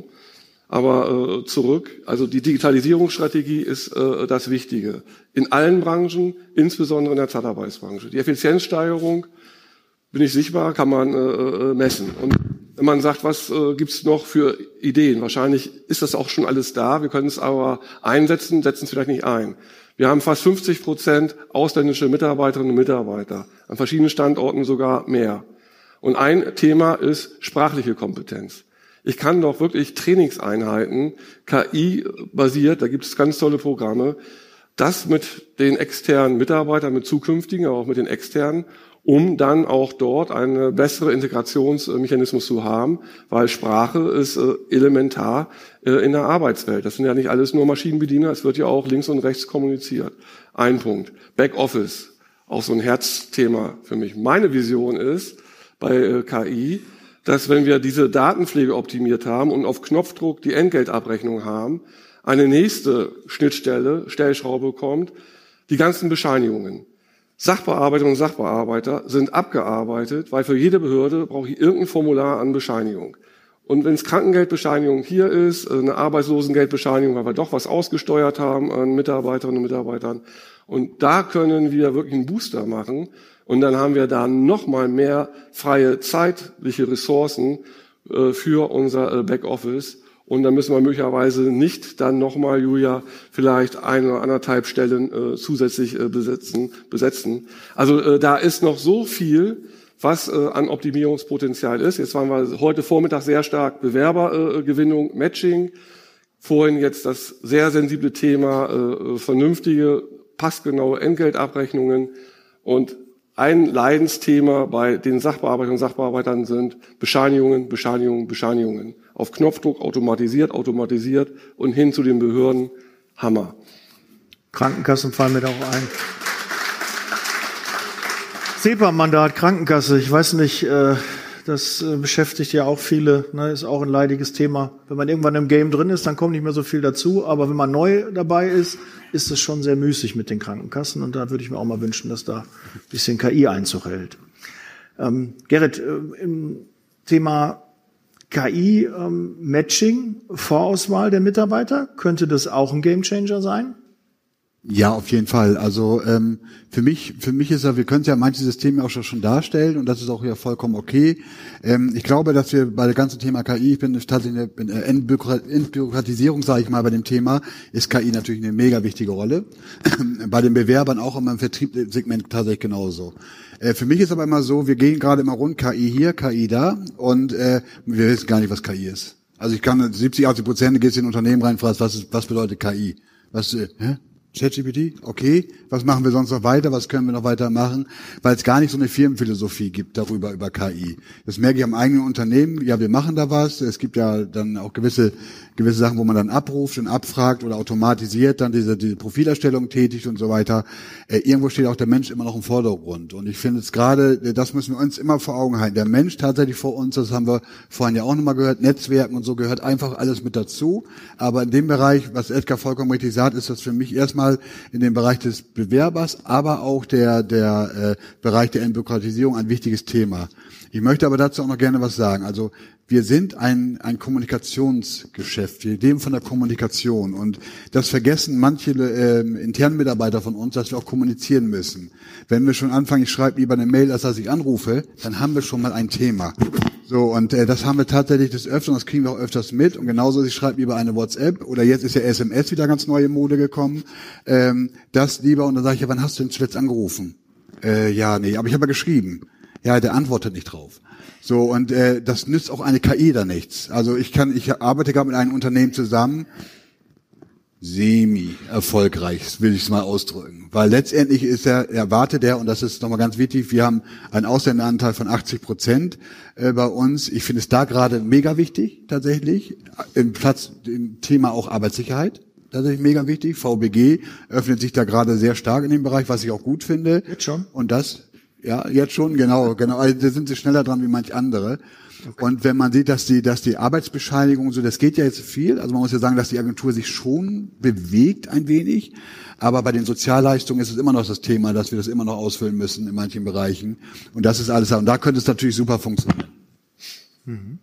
[SPEAKER 4] Aber äh, zurück, also die Digitalisierungsstrategie ist äh, das Wichtige. In allen Branchen, insbesondere in der Zeitarbeitsbranche. Die Effizienzsteigerung, bin ich sichtbar, kann man äh, messen. Und wenn man sagt, was äh, gibt's noch für Ideen? Wahrscheinlich ist das auch schon alles da. Wir können es aber einsetzen, setzen es vielleicht nicht ein. Wir haben fast fünfzig Prozent ausländische Mitarbeiterinnen und Mitarbeiter, an verschiedenen Standorten sogar mehr. Und ein Thema ist sprachliche Kompetenz. Ich kann doch wirklich Trainingseinheiten, K I-basiert, da gibt es ganz tolle Programme, das mit den externen Mitarbeitern, mit zukünftigen, aber auch mit den externen, um dann auch dort einen besseren Integrationsmechanismus zu haben, weil Sprache ist äh, elementar äh, in der Arbeitswelt. Das sind ja nicht alles nur Maschinenbediener, es wird ja auch links und rechts kommuniziert. Ein Punkt. Backoffice, auch so ein Herzthema für mich. Meine Vision ist bei äh, K I, dass wenn wir diese Datenpflege optimiert haben und auf Knopfdruck die Entgeltabrechnung haben, eine nächste Schnittstelle, Stellschraube kommt, die ganzen Bescheinigungen. Sachbearbeiterinnen und Sachbearbeiter sind abgearbeitet, weil für jede Behörde brauche ich irgendein Formular an Bescheinigung. Und wenn es Krankengeldbescheinigung hier ist, eine Arbeitslosengeldbescheinigung, weil wir doch was ausgesteuert haben an Mitarbeiterinnen und Mitarbeitern, und da können wir wirklich einen Booster machen. Und dann haben wir da nochmal mehr freie zeitliche Ressourcen äh, für unser äh, Backoffice. Und dann müssen wir möglicherweise nicht dann nochmal, Julia, vielleicht ein oder anderthalb Stellen äh, zusätzlich äh, besetzen, besetzen. Also äh, da ist noch so viel, was äh, an Optimierungspotenzial ist. Jetzt waren wir heute Vormittag sehr stark Bewerbergewinnung, äh, Matching. Vorhin jetzt das sehr sensible Thema äh, vernünftige, passgenaue Entgeltabrechnungen. Und ein Leidensthema bei den Sachbearbeiterinnen und Sachbearbeitern sind Bescheinigungen, Bescheinigungen, Bescheinigungen. Auf Knopfdruck automatisiert, automatisiert und hin zu den Behörden. Hammer.
[SPEAKER 2] Krankenkassen fallen mir da auch ein. SEPA-Mandat, Krankenkasse, ich weiß nicht, äh, das äh, beschäftigt ja auch viele, ne, ist auch ein leidiges Thema. Wenn man irgendwann im Game drin ist, dann kommt nicht mehr so viel dazu, aber wenn man neu dabei ist, ist es schon sehr müßig mit den Krankenkassen und da würde ich mir auch mal wünschen, dass da ein bisschen K I Einzug hält. Ähm, Gerrit, äh, im Thema K I, ähm, Matching, Vorauswahl der Mitarbeiter, könnte das auch ein Gamechanger sein?
[SPEAKER 3] Ja, auf jeden Fall. Also ähm, für mich, für mich ist ja, wir können ja manche Systeme auch schon, schon darstellen und das ist auch ja vollkommen okay. Ähm, ich glaube, dass wir bei dem ganzen Thema K I, ich bin tatsächlich in der Entbürokratisierung, sage ich mal, bei dem Thema, ist K I natürlich eine mega wichtige Rolle. Bei den Bewerbern auch immer im Vertriebssegment tatsächlich genauso. Äh, für mich ist aber immer so, wir gehen gerade immer rund, K I hier, K I da und äh, wir wissen gar nicht, was K I ist. Also ich kann siebzig, achtzig Prozent, du gehst in ein Unternehmen rein und fragst, was ist, was bedeutet K I? Was, äh, hä? ChatGPT, okay, was machen wir sonst noch weiter, was können wir noch weiter machen, weil es gar nicht so eine Firmenphilosophie gibt darüber, über K I. Das merke ich am eigenen Unternehmen, ja, wir machen da was, es gibt ja dann auch gewisse gewisse Sachen, wo man dann abruft und abfragt oder automatisiert dann diese diese Profilerstellung tätigt und so weiter. Äh, irgendwo steht auch der Mensch immer noch im Vordergrund und ich finde es gerade, das müssen wir uns immer vor Augen halten, der Mensch tatsächlich vor uns, das haben wir vorhin ja auch nochmal gehört, Netzwerken und so gehört einfach alles mit dazu, aber in dem Bereich, was Edgar vollkommen richtig sagt, ist das für mich erstmal in dem Bereich des Bewerbers, aber auch der der äh, Bereich der Entbürokratisierung ein wichtiges Thema. Ich möchte aber dazu auch noch gerne was sagen. Also wir sind ein ein Kommunikationsgeschäft. Wir leben von der Kommunikation und das vergessen manche äh, internen Mitarbeiter von uns, dass wir auch kommunizieren müssen. Wenn wir schon anfangen, ich schreibe lieber eine Mail, als dass ich anrufe, dann haben wir schon mal ein Thema. So, und äh, das haben wir tatsächlich des Öfteren, das kriegen wir auch öfters mit. Und genauso, ich schreibe lieber eine WhatsApp oder jetzt ist ja S M S wieder ganz neue Mode gekommen. Ähm, das lieber, und dann sage ich, ja, wann hast du denn zuletzt angerufen? Äh, ja, nee, aber ich habe ja geschrieben. Ja, der antwortet nicht drauf. So, und äh, das nützt auch eine K I da nichts. Also ich kann, ich arbeite gerade mit einem Unternehmen zusammen, semi-erfolgreich, will ich es mal ausdrücken. Weil letztendlich ist er, erwartet er, und das ist nochmal ganz wichtig, wir haben einen Ausländeranteil von achtzig Prozent äh, bei uns. Ich finde es da gerade mega wichtig, tatsächlich. Im Platz, im Thema auch Arbeitssicherheit. Tatsächlich mega wichtig. V B G öffnet sich da gerade sehr stark in dem Bereich, was ich auch gut finde.
[SPEAKER 2] Jetzt schon?
[SPEAKER 3] Und das, ja, jetzt schon, genau, genau. Also da sind sie schneller dran wie manch andere. Okay. Und wenn man sieht, dass die, dass die Arbeitsbescheinigung so, das geht ja jetzt viel. Also man muss ja sagen, dass die Agentur sich schon bewegt ein wenig. Aber bei den Sozialleistungen ist es immer noch das Thema, dass wir das immer noch ausfüllen müssen in manchen Bereichen. Und das ist alles, und da könnte es natürlich super funktionieren.
[SPEAKER 2] Mhm.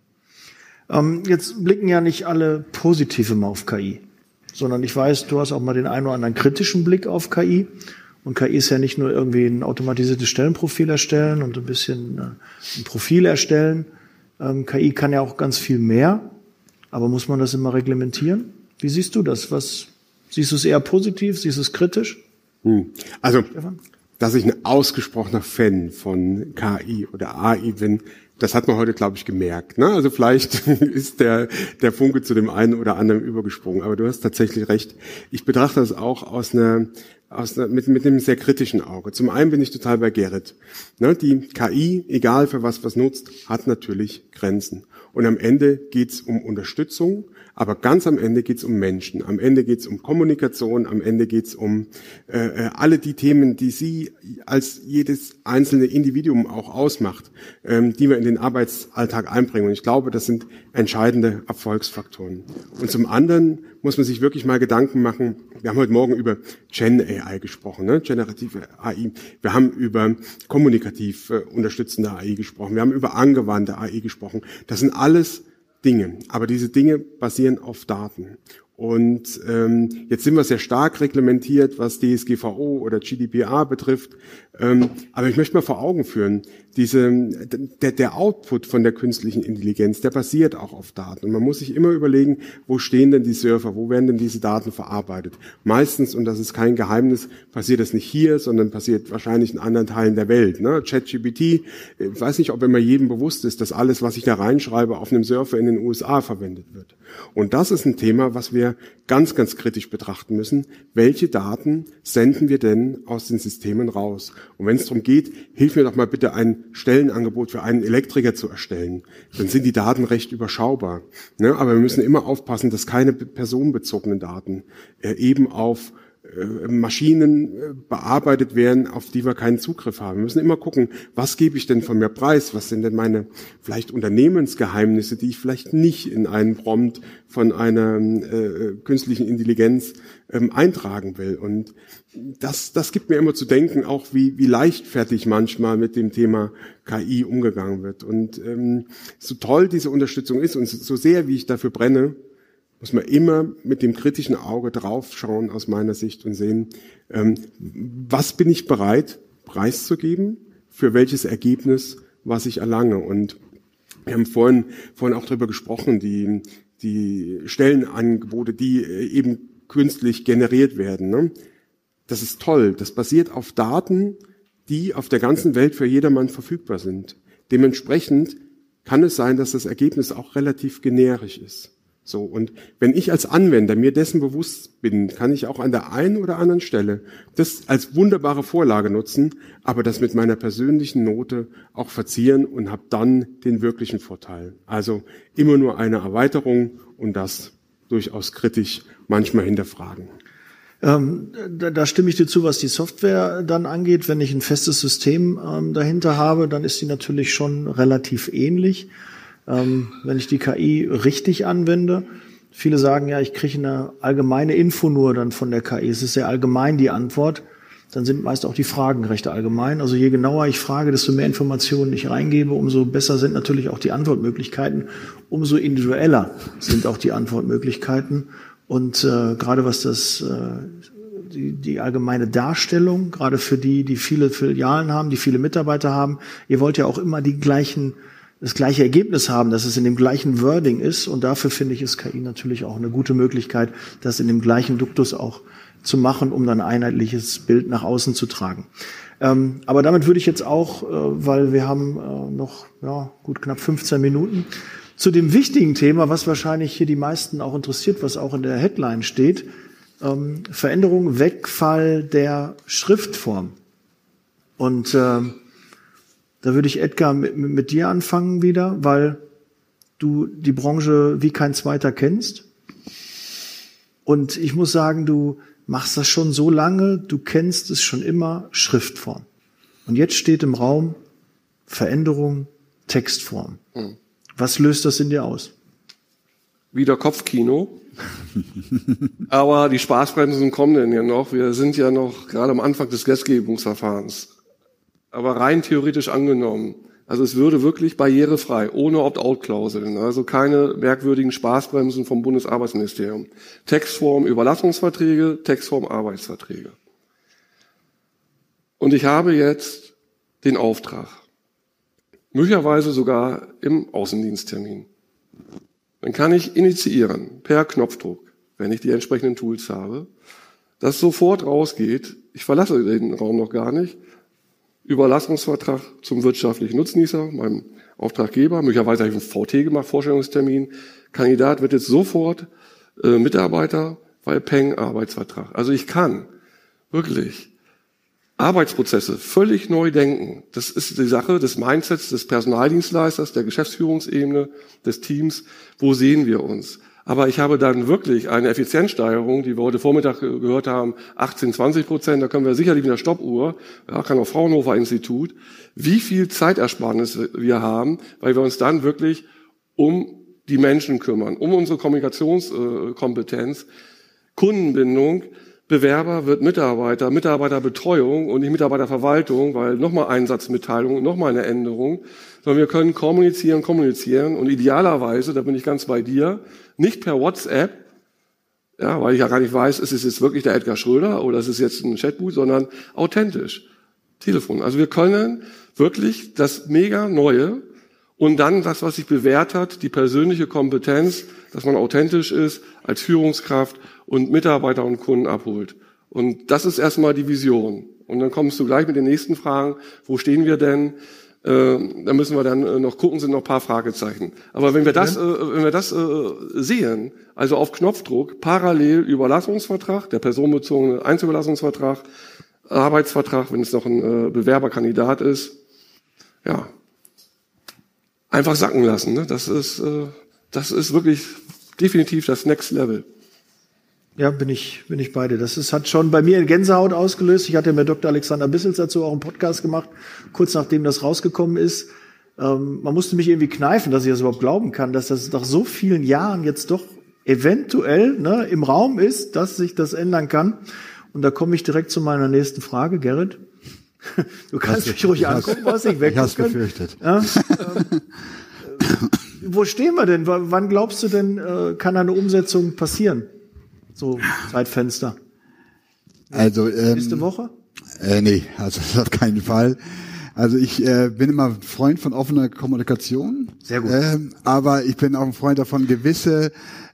[SPEAKER 2] Ähm, jetzt blicken ja nicht alle positiv immer auf K I, sondern ich weiß, du hast auch mal den einen oder anderen kritischen Blick auf K I. Und K I ist ja nicht nur irgendwie ein automatisiertes Stellenprofil erstellen und ein bisschen äh, ein Profil erstellen. Ähm, K I kann ja auch ganz viel mehr. Aber muss man das immer reglementieren? Wie siehst du das? Was siehst du es eher positiv? Siehst du es kritisch?
[SPEAKER 5] Hm. Also,
[SPEAKER 2] Stefan?
[SPEAKER 5] Dass ich ein ausgesprochener Fan von K I oder A I bin, das hat man heute, glaube ich, gemerkt. Ne? Also vielleicht ist der der Funke zu dem einen oder anderen übergesprungen. Aber du hast tatsächlich recht. Ich betrachte das auch aus einer Aus, mit, mit einem sehr kritischen Auge. Zum einen bin ich total bei Gerrit. Ne, die K I, egal für was was nutzt, hat natürlich Grenzen. Und am Ende geht's um Unterstützung, aber ganz am Ende geht's um Menschen. Am Ende geht's um Kommunikation, am Ende geht's um äh, alle die Themen, die sie als jedes einzelne Individuum auch ausmacht, ähm, die wir in den Arbeitsalltag einbringen. Und ich glaube, das sind entscheidende Erfolgsfaktoren. Und zum anderen muss man sich wirklich mal Gedanken machen. Wir haben heute Morgen über Gen A I gesprochen, ne? Generative A I. Wir haben über kommunikativ äh, unterstützende A I gesprochen. Wir haben über angewandte A I gesprochen. Das sind alles Dinge. Aber diese Dinge basieren auf Daten. Und ähm, jetzt sind wir sehr stark reglementiert, was D S G V O oder G D P R betrifft. Ähm, aber ich möchte mal vor Augen führen, diese, der, der Output von der künstlichen Intelligenz, der basiert auch auf Daten. Und man muss sich immer überlegen, wo stehen denn die Server, wo werden denn diese Daten verarbeitet? Meistens, und das ist kein Geheimnis, passiert das nicht hier, sondern passiert wahrscheinlich in anderen Teilen der Welt. Ne? ChatGPT, ich weiß nicht, ob immer jedem bewusst ist, dass alles, was ich da reinschreibe, auf einem Server in den U S A verwendet wird. Und das ist ein Thema, was wir ganz, ganz kritisch betrachten müssen. Welche Daten senden wir denn aus den Systemen raus? Und wenn es darum geht, hilf mir doch mal bitte, ein Stellenangebot für einen Elektriker zu erstellen, dann sind die Daten recht überschaubar. Ne? Aber wir müssen immer aufpassen, dass keine personenbezogenen Daten äh, eben auf äh, Maschinen äh, bearbeitet werden, auf die wir keinen Zugriff haben. Wir müssen immer gucken, was gebe ich denn von mir preis? Was sind denn meine vielleicht Unternehmensgeheimnisse, die ich vielleicht nicht in einen Prompt von einer äh, künstlichen Intelligenz ähm, eintragen will. Und das, das gibt mir immer zu denken, auch wie, wie leichtfertig manchmal mit dem Thema K I umgegangen wird. Und ähm, so toll diese Unterstützung ist und so sehr, wie ich dafür brenne, muss man immer mit dem kritischen Auge draufschauen aus meiner Sicht und sehen, ähm, was bin ich bereit preiszugeben, für welches Ergebnis, was ich erlange. Und wir haben vorhin, vorhin auch darüber gesprochen, die, die Stellenangebote, die eben künstlich generiert werden. Ne? Das ist toll. Das basiert auf Daten, die auf der ganzen Welt für jedermann verfügbar sind. Dementsprechend kann es sein, dass das Ergebnis auch relativ generisch ist. So, und wenn ich als Anwender mir dessen bewusst bin, kann ich auch an der einen oder anderen Stelle das als wunderbare Vorlage nutzen, aber das mit meiner persönlichen Note auch verzieren und habe dann den wirklichen Vorteil. Also immer nur eine Erweiterung und das durchaus kritisch manchmal hinterfragen.
[SPEAKER 2] Ähm, da, da stimme ich dir zu, was die Software dann angeht. Wenn ich ein festes System ähm, dahinter habe, dann ist die natürlich schon relativ ähnlich. Ähm, wenn ich die K I richtig anwende, viele sagen ja, ich kriege eine allgemeine Info nur dann von der K I. Es ist sehr allgemein die Antwort. Dann sind meist auch die Fragen recht allgemein. Also je genauer ich frage, desto mehr Informationen ich reingebe, umso besser sind natürlich auch die Antwortmöglichkeiten. Umso individueller sind auch die Antwortmöglichkeiten. Und äh, gerade was das äh, die, die allgemeine Darstellung, gerade für die, die viele Filialen haben, die viele Mitarbeiter haben, ihr wollt ja auch immer die gleichen das gleiche Ergebnis haben, dass es in dem gleichen Wording ist. Und dafür finde ich, ist K I natürlich auch eine gute Möglichkeit, das in dem gleichen Duktus auch zu machen, um dann ein einheitliches Bild nach außen zu tragen. Ähm, aber damit würde ich jetzt auch, äh, weil wir haben äh, noch ja, gut knapp fünfzehn Minuten, zu dem wichtigen Thema, was wahrscheinlich hier die meisten auch interessiert, was auch in der Headline steht, ähm, Veränderung, Wegfall der Schriftform. Und äh, da würde ich, Edgar, mit, mit dir anfangen wieder, weil du die Branche wie kein zweiter kennst. Und ich muss sagen, du machst das schon so lange, du kennst es schon immer, Schriftform. Und jetzt steht im Raum Veränderung, Textform. Hm. Was löst das in dir aus?
[SPEAKER 4] Wieder Kopfkino. Aber die Spaßbremsen kommen denn ja noch. Wir sind ja noch gerade am Anfang des Gesetzgebungsverfahrens. Aber rein theoretisch angenommen, also es würde wirklich barrierefrei, ohne Opt-out-Klauseln, also keine merkwürdigen Spaßbremsen vom Bundesarbeitsministerium. Textform Überlassungsverträge, Textform Arbeitsverträge. Und ich habe jetzt den Auftrag, möglicherweise sogar im Außendiensttermin. Dann kann ich initiieren, per Knopfdruck, wenn ich die entsprechenden Tools habe, dass sofort rausgeht, ich verlasse den Raum noch gar nicht, Überlassungsvertrag zum wirtschaftlichen Nutznießer, meinem Auftraggeber, möglicherweise habe ich einen V T gemacht, Vorstellungstermin, Kandidat wird jetzt sofort äh, Mitarbeiter, weil Peng, Arbeitsvertrag. Also ich kann wirklich Arbeitsprozesse völlig neu denken. Das ist die Sache des Mindsets des Personaldienstleisters, der Geschäftsführungsebene, des Teams. Wo sehen wir uns? Aber ich habe dann wirklich eine Effizienzsteigerung, die wir heute Vormittag gehört haben, achtzehn, zwanzig Prozent, da können wir sicherlich mit der Stoppuhr, ja, kann auch Fraunhofer Institut, wie viel Zeitersparnis wir haben, weil wir uns dann wirklich um die Menschen kümmern, um unsere Kommunikationskompetenz, Kundenbindung, Bewerber wird Mitarbeiter, Mitarbeiterbetreuung und nicht Mitarbeiterverwaltung, weil nochmal Einsatzmitteilung, nochmal eine Änderung, sondern wir können kommunizieren, kommunizieren und idealerweise, da bin ich ganz bei dir, nicht per WhatsApp, ja, weil ich ja gar nicht weiß, ist es jetzt wirklich der Edgar Schröder oder ist es jetzt ein Chatbot, sondern authentisch. Telefon. Also wir können wirklich das mega Neue und dann das, was sich bewährt hat, die persönliche Kompetenz, dass man authentisch ist, als Führungskraft und Mitarbeiter und Kunden abholt. Und das ist erstmal die Vision. Und dann kommst du gleich mit den nächsten Fragen. Wo stehen wir denn? Äh, da müssen wir dann äh, noch gucken, sind noch ein paar Fragezeichen. Aber wenn wir das, äh, wenn wir das äh, sehen, also auf Knopfdruck, parallel Überlassungsvertrag, der personenbezogene Einzelüberlassungsvertrag, Arbeitsvertrag, wenn es noch ein äh, Bewerberkandidat ist, ja, einfach sacken lassen. Ne? Das ist, äh, das ist wirklich definitiv das Next Level.
[SPEAKER 2] Ja, bin ich, bin ich bei dir. Das ist, hat schon bei mir Gänsehaut ausgelöst. Ich hatte mit Doktor Alexander Bissels dazu auch einen Podcast gemacht, kurz nachdem das rausgekommen ist. Ähm, man musste mich irgendwie kneifen, dass ich das überhaupt glauben kann, dass das nach so vielen Jahren jetzt doch eventuell ne, im Raum ist, dass sich das ändern kann. Und da komme ich direkt zu meiner nächsten Frage, Gerrit. Du kannst mich ruhig angucken, was ich weg.
[SPEAKER 3] Ich hab's befürchtet.
[SPEAKER 2] Ja, ähm, Wo stehen wir denn? W- wann glaubst du denn, äh, kann eine Umsetzung passieren? So Zeitfenster.
[SPEAKER 3] Also ähm,
[SPEAKER 2] Nächste Woche?
[SPEAKER 3] Äh, nee, also auf keinen Fall. Also ich äh, bin immer Freund von offener Kommunikation.
[SPEAKER 2] Sehr gut.
[SPEAKER 3] Ähm, aber ich bin auch ein Freund davon, gewisse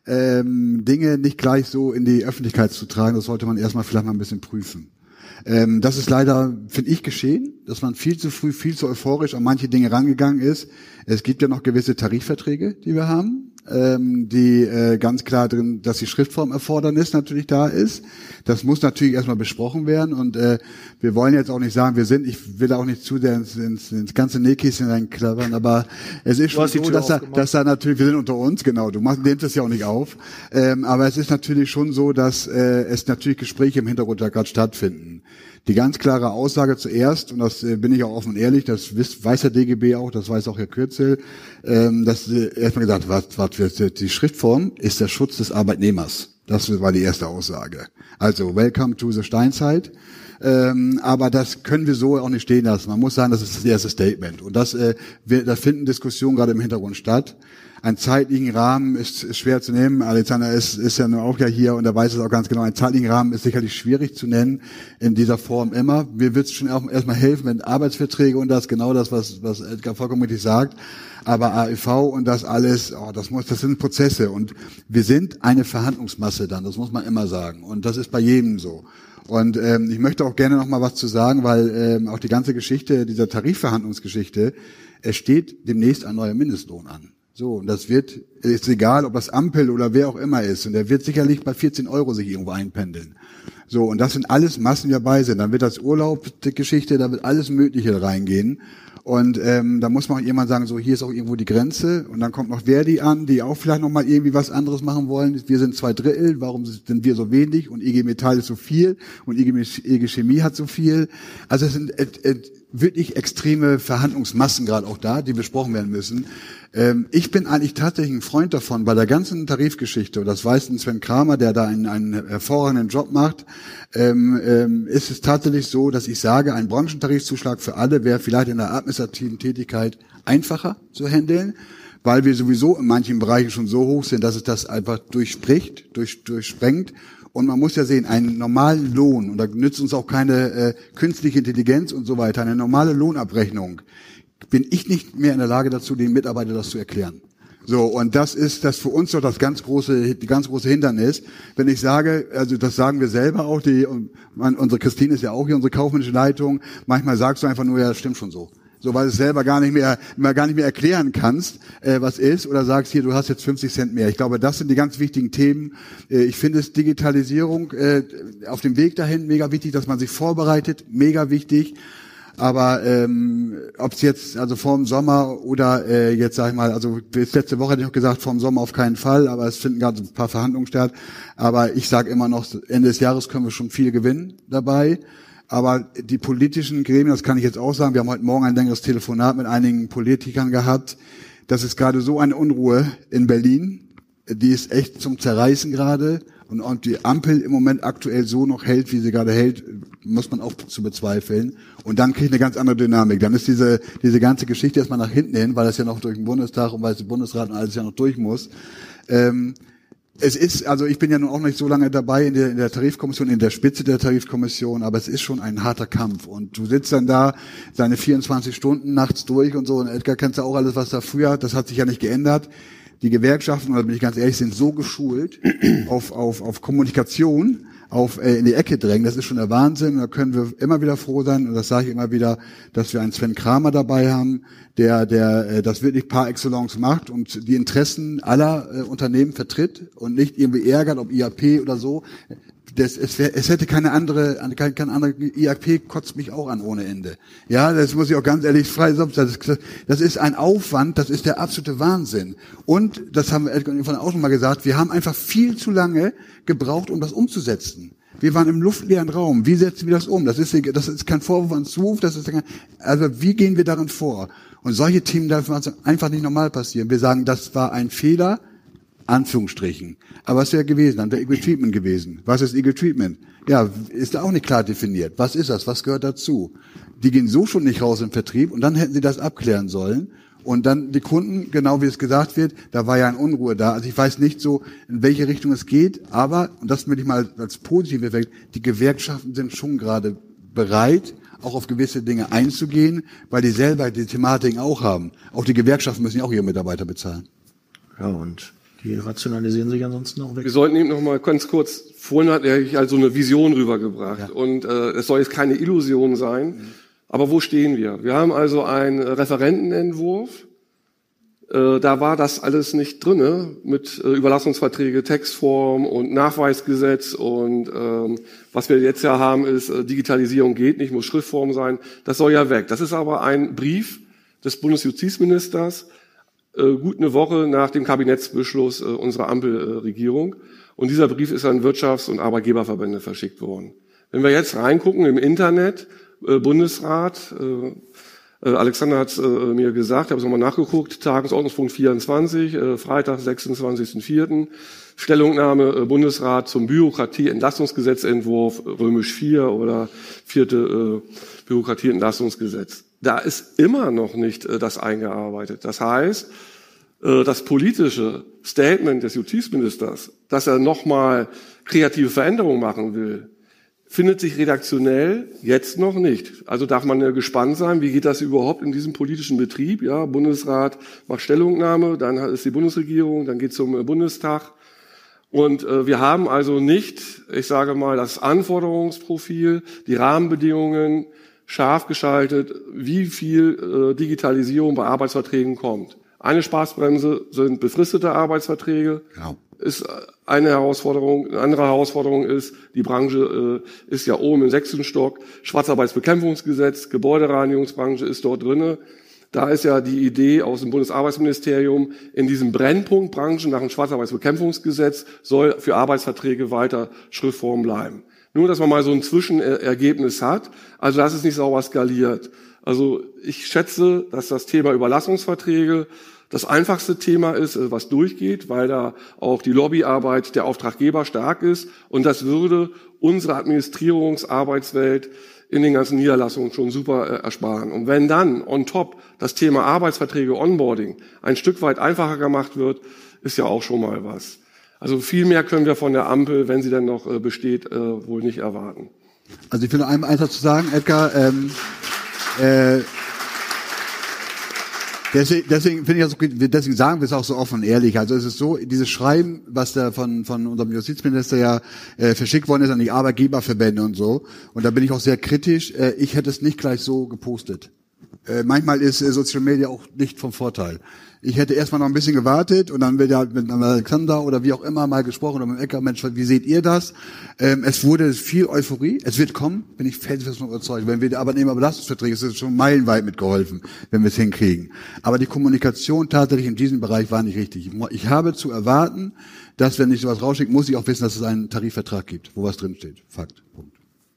[SPEAKER 3] ähm, Dinge nicht gleich so in die Öffentlichkeit zu tragen. Das sollte man erstmal vielleicht mal ein bisschen prüfen. Ähm, das ist leider, finde ich, geschehen, dass man viel zu früh, viel zu euphorisch an manche Dinge rangegangen ist. Es gibt ja noch gewisse Tarifverträge, die wir haben, ähm, die äh, ganz klar drin, dass die Schriftformerfordernis natürlich da ist. Das muss natürlich erstmal besprochen werden und äh, wir wollen jetzt auch nicht sagen, wir sind, ich will auch nicht zu sehr ins, ins, ins ganze Nähkästchen reinklappern, aber es ist schon so, dass da, dass da natürlich, wir sind unter uns, genau, du machst, nimmst das ja auch nicht auf, ähm, aber es ist natürlich schon so, dass äh, es natürlich Gespräche im Hintergrund da gerade stattfinden. Die ganz klare Aussage zuerst, und das äh, bin ich auch offen und ehrlich, das weiß, weiß der D G B auch, das weiß auch Herr Kürzel, ähm, dass äh, erstmal gesagt, was, was die Schriftform ist der Schutz des Arbeitnehmers. Das war die erste Aussage. Also, welcome to the Steinzeit. Ähm, aber das können wir so auch nicht stehen lassen. Man muss sagen, das ist das erste Statement. Und das, äh, wir, da finden Diskussionen gerade im Hintergrund statt. Ein zeitlichen Rahmen ist, ist schwer zu nehmen. Alexander ist, ist ja nur auch ja hier und er weiß es auch ganz genau. Ein zeitlichen Rahmen ist sicherlich schwierig zu nennen in dieser Form immer. Mir wird es schon auch erstmal helfen, wenn Arbeitsverträge und das, genau das, was, was Edgar vollkommen richtig sagt. Aber A E V und das alles, oh, das muss, das sind Prozesse und wir sind eine Verhandlungsmasse dann. Das muss man immer sagen. Und das ist bei jedem so. Und ähm, ich möchte auch gerne noch mal was zu sagen, weil ähm, auch die ganze Geschichte, dieser Tarifverhandlungsgeschichte, es steht demnächst ein neuer Mindestlohn an. So, und das wird, ist egal, ob das Ampel oder wer auch immer ist, und der wird sicherlich bei vierzehn Euro sich irgendwo einpendeln. So, und das sind alles Massen, die dabei sind. Dann wird das Urlaubsgeschichte, da wird alles Mögliche reingehen. Und ähm, da muss man auch jemand sagen, so hier ist auch irgendwo die Grenze. Und dann kommt noch Verdi an, die auch vielleicht noch mal irgendwie was anderes machen wollen. Wir sind zwei Drittel, warum sind wir so wenig? Und I G Metall ist so viel und I G Chemie hat so viel. Also es sind äh, äh, wirklich extreme Verhandlungsmassen gerade auch da, die besprochen werden müssen. Ähm, ich bin eigentlich tatsächlich ein Freund davon, bei der ganzen Tarifgeschichte, und das weiß ein Sven Kramer, der da einen, einen hervorragenden Job macht, ähm, ähm, ist es tatsächlich so, dass ich sage, ein Branchentarifzuschlag für alle wäre vielleicht in der administrativen Tätigkeit einfacher zu handeln, weil wir sowieso in manchen Bereichen schon so hoch sind, dass es das einfach durchspricht, durch, durchsprengt. Und man muss ja sehen, einen normalen Lohn, und da nützt uns auch keine äh, künstliche Intelligenz und so weiter, eine normale Lohnabrechnung, bin ich nicht mehr in der Lage dazu, den Mitarbeitern das zu erklären. So, und das ist das für uns doch das ganz große, die ganz große Hindernis. Wenn ich sage, also das sagen wir selber auch, die, und man, unsere Christine ist ja auch hier, unsere kaufmännische Leitung, manchmal sagst du einfach nur, ja, das stimmt schon so. So, weil du es selber gar nicht mehr, mal gar nicht mehr erklären kannst, äh, was ist, oder sagst hier, du hast jetzt fünfzig Cent mehr. Ich glaube, das sind die ganz wichtigen Themen. Äh, ich finde es Digitalisierung äh, auf dem Weg dahin mega wichtig, dass man sich vorbereitet, mega wichtig. Aber ähm, ob es jetzt also vor dem Sommer oder äh, jetzt sag ich mal, also bis letzte Woche hätte ich noch gesagt, vor dem Sommer auf keinen Fall, aber es finden gerade ein paar Verhandlungen statt. Aber ich sage immer noch, Ende des Jahres können wir schon viel gewinnen dabei. Aber die politischen Gremien, das kann ich jetzt auch sagen, wir haben heute Morgen ein längeres Telefonat mit einigen Politikern gehabt. Das ist gerade so eine Unruhe in Berlin, die ist echt zum Zerreißen gerade. Und ob die Ampel im Moment aktuell so noch hält, wie sie gerade hält, muss man auch zu bezweifeln. Und dann kriegt eine ganz andere Dynamik. Dann ist diese diese ganze Geschichte erstmal nach hinten hin, weil das ja noch durch den Bundestag und weil es der Bundesrat und alles ja noch durch muss. Ähm, Es ist, also ich bin ja nun auch nicht so lange dabei in der, in der Tarifkommission, in der Spitze der Tarifkommission, aber es ist schon ein harter Kampf. Und du sitzt dann da seine vierundzwanzig Stunden nachts durch und so. Und Edgar, kennst du auch alles, was da früher, das hat sich ja nicht geändert. Die Gewerkschaften, da bin ich ganz ehrlich, sind so geschult auf, auf, auf Kommunikation, auf äh, in die Ecke drängen. Das ist schon der Wahnsinn. Und da können wir immer wieder froh sein, und das sage ich immer wieder, dass wir einen Sven Kramer dabei haben, der der äh, das wirklich par excellence macht und die Interessen aller äh, Unternehmen vertritt und nicht irgendwie ärgert, ob I A P oder so. Das, es, wär, es hätte keine andere, kein, kein andere, I A P kotzt mich auch an ohne Ende. Ja, das muss ich auch ganz ehrlich frei sagen. Das, das ist ein Aufwand, das ist der absolute Wahnsinn. Und, das haben wir Edgar von auch schon mal gesagt, wir haben einfach viel zu lange gebraucht, um das umzusetzen. Wir waren im luftleeren Raum. Wie setzen wir das um? Das ist, das ist kein Vorwurf an Zuf, das ist kein, also wie gehen wir darin vor? Und solche Themen dürfen einfach nicht normal passieren. Wir sagen, das war ein Fehler, Anführungsstrichen. Aber was wäre gewesen? Dann wäre Equal Treatment gewesen. Was ist Equal Treatment? Ja, ist da auch nicht klar definiert. Was ist das? Was gehört dazu? Die gehen so schon nicht raus im Vertrieb und dann hätten sie das abklären sollen. Und dann die Kunden, genau wie es gesagt wird, da war ja eine Unruhe da. Also ich weiß nicht so, in welche Richtung es geht, aber, und das will ich mal als positiven Effekt, die Gewerkschaften sind schon gerade bereit, auch auf gewisse Dinge einzugehen, weil die selber die Thematiken auch haben. Auch die Gewerkschaften müssen ja auch ihre Mitarbeiter bezahlen.
[SPEAKER 2] Ja, und die rationalisieren sich ansonsten auch weg.
[SPEAKER 4] Wir sollten eben noch mal ganz kurz, vorhin hat er also eine Vision rübergebracht. Ja. Und äh, es soll jetzt keine Illusion sein. Mhm. Aber wo stehen wir? Wir haben also einen Referentenentwurf. Äh, da war das alles nicht drinne mit äh, Überlassungsverträge, Textform und Nachweisgesetz. Und ähm, was wir jetzt ja haben, ist, äh, Digitalisierung geht nicht, muss Schriftform sein. Das soll ja weg. Das ist aber ein Brief des Bundesjustizministers, äh, gut eine Woche nach dem Kabinettsbeschluss äh, unserer Ampelregierung. Und dieser Brief ist an Wirtschafts- und Arbeitgeberverbände verschickt worden. Wenn wir jetzt reingucken im Internet, Bundesrat, äh, Alexander hat es äh, mir gesagt, ich habe es nochmal nachgeguckt, Tagesordnungspunkt vierundzwanzig, äh, Freitag, sechsundzwanzigsten vierten Stellungnahme äh, Bundesrat zum Bürokratie-Entlastungsgesetzentwurf, römisch vier oder vierte äh, Bürokratie-Entlastungsgesetz. Da ist immer noch nicht äh, das eingearbeitet. Das heißt, äh, das politische Statement des Justizministers, dass er nochmal kreative Veränderungen machen will, findet sich redaktionell jetzt noch nicht. Also darf man ja gespannt sein, wie geht das überhaupt in diesem politischen Betrieb? Ja, Bundesrat macht Stellungnahme, dann ist die Bundesregierung, dann geht es zum Bundestag. Und äh, wir haben also nicht, ich sage mal, das Anforderungsprofil, die Rahmenbedingungen scharf geschaltet, wie viel äh, Digitalisierung bei Arbeitsverträgen kommt. Eine Spaßbremse sind befristete Arbeitsverträge. Genau. Ist eine Herausforderung. Eine andere Herausforderung ist, die Branche äh, ist ja oben im sechsten Stock. Schwarzarbeitsbekämpfungsgesetz, Gebäudereinigungsbranche ist dort drinne. Da ist ja die Idee aus dem Bundesarbeitsministerium, in diesem Brennpunktbranchen nach dem Schwarzarbeitsbekämpfungsgesetz soll für Arbeitsverträge weiter Schriftform bleiben. Nur, dass man mal so ein Zwischenergebnis hat. Also das ist nicht sauber skaliert. Also ich schätze, dass das Thema Überlassungsverträge das einfachste Thema ist, was durchgeht, weil da auch die Lobbyarbeit der Auftraggeber stark ist. Und das würde unsere Administrierungsarbeitswelt in den ganzen Niederlassungen schon super ersparen. Und wenn dann on top das Thema Arbeitsverträge, Onboarding ein Stück weit einfacher gemacht wird, ist ja auch schon mal was. Also viel mehr können wir von der Ampel, wenn sie denn noch besteht, wohl nicht erwarten.
[SPEAKER 3] Also ich will noch einmal eins dazu sagen, Edgar. Ähm, äh, Deswegen, deswegen finde ich das okay, deswegen sagen wir es auch so offen und ehrlich. Also es ist so, dieses Schreiben, was da von von unserem Justizminister ja äh, verschickt worden ist an die Arbeitgeberverbände und so, und da bin ich auch sehr kritisch. Äh, ich hätte es nicht gleich so gepostet. Äh, manchmal ist äh, Social Media auch nicht vom Vorteil. Ich hätte erstmal noch ein bisschen gewartet und dann wird ja mit Alexander oder wie auch immer mal gesprochen oder mit dem Ecker, Mensch, wie seht ihr das? Ähm, es wurde viel Euphorie, es wird kommen, bin ich felsenfest überzeugt. Wenn wir die Arbeitnehmerbelastungsverträge, ist es schon meilenweit mitgeholfen, wenn wir es hinkriegen. Aber die Kommunikation tatsächlich in diesem Bereich war nicht richtig. Ich habe zu erwarten, dass, wenn ich sowas rausschicke, muss ich auch wissen, dass es einen Tarifvertrag gibt, wo was drinsteht. Fakt. Punkt.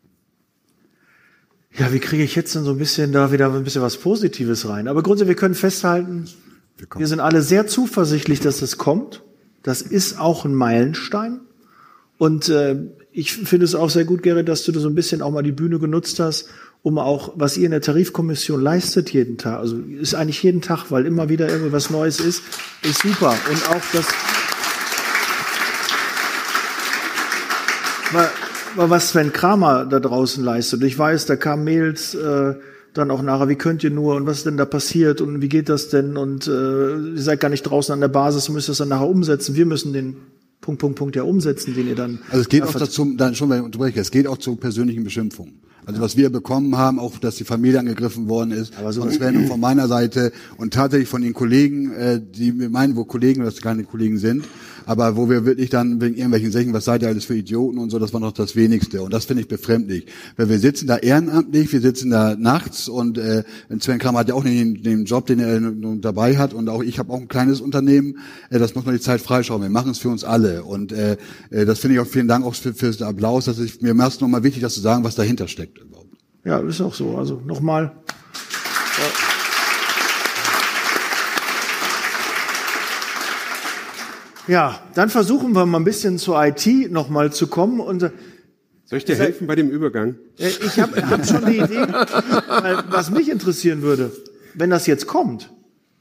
[SPEAKER 2] Ja, wie kriege ich jetzt denn so ein bisschen da wieder ein bisschen was Positives rein? Aber grundsätzlich, wir können festhalten, wir sind alle sehr zuversichtlich, dass es kommt. Das ist auch ein Meilenstein. Und äh, ich finde es auch sehr gut, Gerrit, dass du da so ein bisschen auch mal die Bühne genutzt hast, um auch, was ihr in der Tarifkommission leistet jeden Tag, also ist eigentlich jeden Tag, weil immer wieder irgendwas Neues ist, ist super. Und auch das, was Sven Kramer da draußen leistet. Und ich weiß, da kamen Mails äh, dann auch nachher, wie könnt ihr nur und was ist denn da passiert und wie geht das denn und äh, ihr seid gar nicht draußen an der Basis, müsst das dann nachher umsetzen. Wir müssen den Punkt, Punkt, Punkt ja umsetzen, den ihr dann...
[SPEAKER 3] Also es geht auch dazu, dann schon, wenn ich unterbreche, es geht auch zu persönlichen Beschimpfungen. Also was wir bekommen haben, auch dass die Familie angegriffen worden ist, aber so von Sven und von meiner Seite und tatsächlich von den Kollegen, äh, die wir meinen, wo Kollegen, dass keine Kollegen sind, aber wo wir wirklich dann wegen irgendwelchen Sachen, was seid ihr alles für Idioten und so, das war noch das Wenigste. Und das finde ich befremdlich. Weil wir sitzen da ehrenamtlich, wir sitzen da nachts und äh, Sven Kramer hat ja auch den, den Job, den er dabei hat und auch ich habe auch ein kleines Unternehmen, äh, das muss man die Zeit freischauen. Wir machen es für uns alle und äh, das finde ich auch, vielen Dank auch für, für den Applaus. Dass ich, mir ist nochmal wichtig, das zu sagen, was dahinter steckt überhaupt.
[SPEAKER 2] Ja, ist auch so. Also nochmal. Ja. Ja, dann versuchen wir mal ein bisschen zur I T nochmal zu kommen. Und
[SPEAKER 5] soll ich dir helfen bei dem Übergang?
[SPEAKER 2] Ich habe hab schon die Idee, weil, was mich interessieren würde, wenn das jetzt kommt,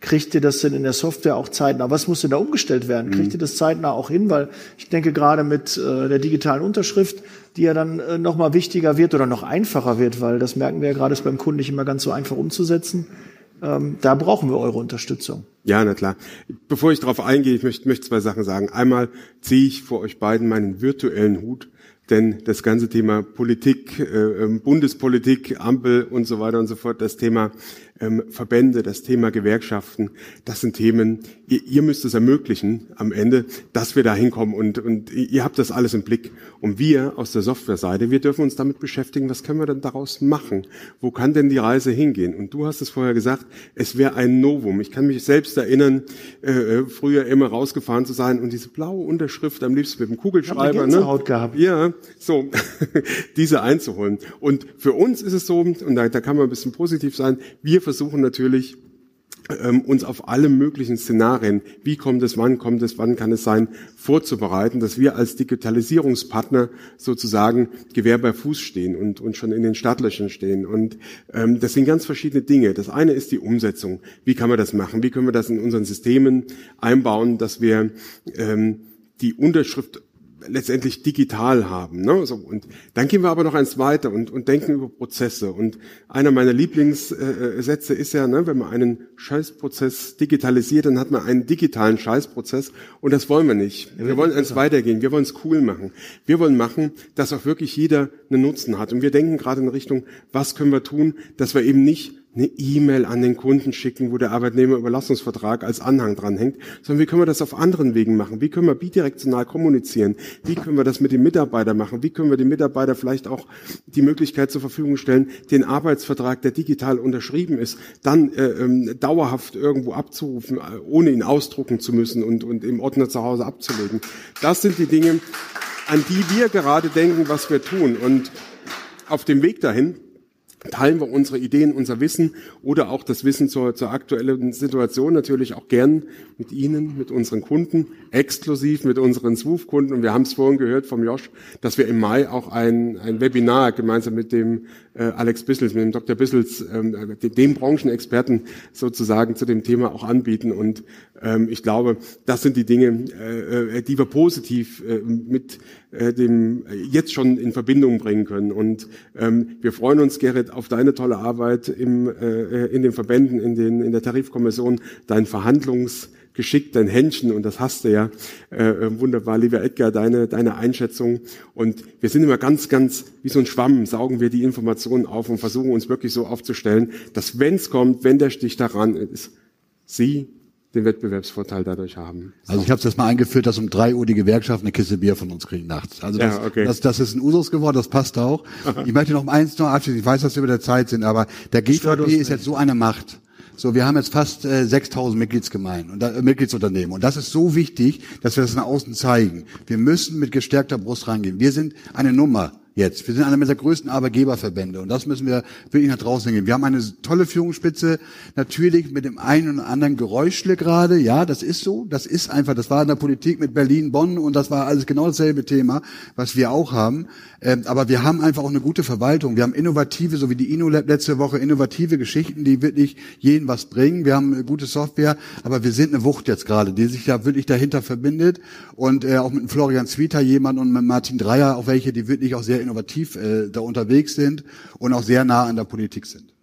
[SPEAKER 2] Kriegt ihr das denn in der Software auch zeitnah? Was muss denn da umgestellt werden? Kriegt mhm. ihr das zeitnah auch hin? Weil ich denke, gerade mit äh, der digitalen Unterschrift, die ja dann äh, noch mal wichtiger wird oder noch einfacher wird, weil das merken wir ja gerade, ist beim Kunden nicht immer ganz so einfach umzusetzen. Ähm, da brauchen wir eure Unterstützung.
[SPEAKER 5] Ja, na klar. Bevor ich darauf eingehe, ich möchte, möchte zwei Sachen sagen. Einmal ziehe ich vor euch beiden meinen virtuellen Hut, denn das ganze Thema Politik, äh, Bundespolitik, Ampel und so weiter und so fort, das Thema ähm, Verbände, das Thema Gewerkschaften, das sind Themen, ihr, ihr müsst es ermöglichen am Ende, dass wir da hinkommen und, und ihr habt das alles im Blick. Und wir aus der Softwareseite, wir dürfen uns damit beschäftigen, was können wir denn daraus machen? Wo kann denn die Reise hingehen? Und du hast es vorher gesagt, es wäre ein Novum. Ich kann mich selbst erinnern, äh, früher immer rausgefahren zu sein und diese blaue Unterschrift am liebsten mit dem Kugelschreiber,
[SPEAKER 2] ich hab eine Gänsehaut gehabt.
[SPEAKER 5] Ja, so, diese einzuholen. Und für uns ist es so, und da, da kann man ein bisschen positiv sein, wir versuchen natürlich, ähm, uns auf alle möglichen Szenarien, wie kommt es, wann kommt es, wann kann es sein, vorzubereiten, dass wir als Digitalisierungspartner sozusagen Gewehr bei Fuß stehen und, und schon in den Startlöchern stehen. Und ähm, das sind ganz verschiedene Dinge. Das eine ist die Umsetzung. Wie kann man das machen? Wie können wir das in unseren Systemen einbauen, dass wir ähm, die Unterschrift letztendlich digital haben, ne? So, und dann gehen wir aber noch eins weiter und, und denken über Prozesse. Und einer meiner Lieblingssätze ist ja, ne, wenn man einen Scheißprozess digitalisiert, dann hat man einen digitalen Scheißprozess. Und das wollen wir nicht. Wir wollen eins weitergehen. Wir wollen es cool machen. Wir wollen machen, dass auch wirklich jeder einen Nutzen hat. Und wir denken gerade in Richtung, was können wir tun, dass wir eben nicht eine E-Mail an den Kunden schicken, wo der Arbeitnehmerüberlassungsvertrag als Anhang dranhängt, sondern wie können wir das auf anderen Wegen machen? Wie können wir bidirektional kommunizieren? Wie können wir das mit den Mitarbeitern machen? Wie können wir den Mitarbeitern vielleicht auch die Möglichkeit zur Verfügung stellen, den Arbeitsvertrag, der digital unterschrieben ist, dann äh, ähm, dauerhaft irgendwo abzurufen, äh, ohne ihn ausdrucken zu müssen und, und im Ordner zu Hause abzulegen? Das sind die Dinge, an die wir gerade denken, was wir tun. Und auf dem Weg dahin teilen wir unsere Ideen, unser Wissen oder auch das Wissen zur, zur aktuellen Situation natürlich auch gern mit Ihnen, mit unseren Kunden, exklusiv mit unseren Swoof-Kunden. Und wir haben es vorhin gehört vom Josh, dass wir im Mai auch ein, ein Webinar gemeinsam mit dem äh, Alex Bissels, mit dem Doktor Bissels, ähm, dem Branchenexperten sozusagen zu dem Thema auch anbieten. Und ähm, ich glaube, das sind die Dinge, äh, die wir positiv äh, mit äh, dem jetzt schon in Verbindung bringen können. Und ähm, wir freuen uns, Gerrit, auf deine tolle Arbeit im, äh, in den Verbänden, in, den, in der Tarifkommission, dein Verhandlungsgeschick, dein Händchen, und das hast du ja äh, wunderbar, lieber Edgar, deine, deine Einschätzung. Und wir sind immer ganz, ganz wie so ein Schwamm, saugen wir die Informationen auf und versuchen uns wirklich so aufzustellen, dass wenn es kommt, wenn der Stich daran ist, Sie den Wettbewerbsvorteil dadurch haben.
[SPEAKER 3] Also ich habe es jetzt mal eingeführt, dass um drei Uhr die Gewerkschaften eine Kiste Bier von uns kriegen nachts. Also das,
[SPEAKER 5] ja, okay.
[SPEAKER 3] das, das ist ein Usus geworden, das passt auch. Ich möchte noch eins noch abschließen, ich weiß, dass wir über der Zeit sind, aber der G V B ist jetzt so eine Macht. So, wir haben jetzt fast äh, sechstausend Mitgliedsgemeinden und äh, Mitgliedsunternehmen. Und das ist so wichtig, dass wir das nach außen zeigen. Wir müssen mit gestärkter Brust reingehen. Wir sind eine Nummer. Jetzt. Wir sind einer der größten Arbeitgeberverbände und das müssen wir wirklich nach draußen gehen. Wir haben eine tolle Führungsspitze, natürlich mit dem einen oder anderen Geräuschle gerade. Ja, das ist so. Das ist einfach, das war in der Politik mit Berlin, Bonn und das war alles genau dasselbe Thema, was wir auch haben. Ähm, aber wir haben einfach auch eine gute Verwaltung. Wir haben innovative, so wie die InnoLab letzte Woche, innovative Geschichten, die wirklich jeden was bringen. Wir haben eine gute Software, aber wir sind eine Wucht jetzt gerade, die sich da wirklich dahinter verbindet und äh, auch mit Florian Zwieter jemand und mit Martin Dreier auch welche, die wirklich auch sehr innovativ äh, da unterwegs sind und auch sehr nah an der Politik sind.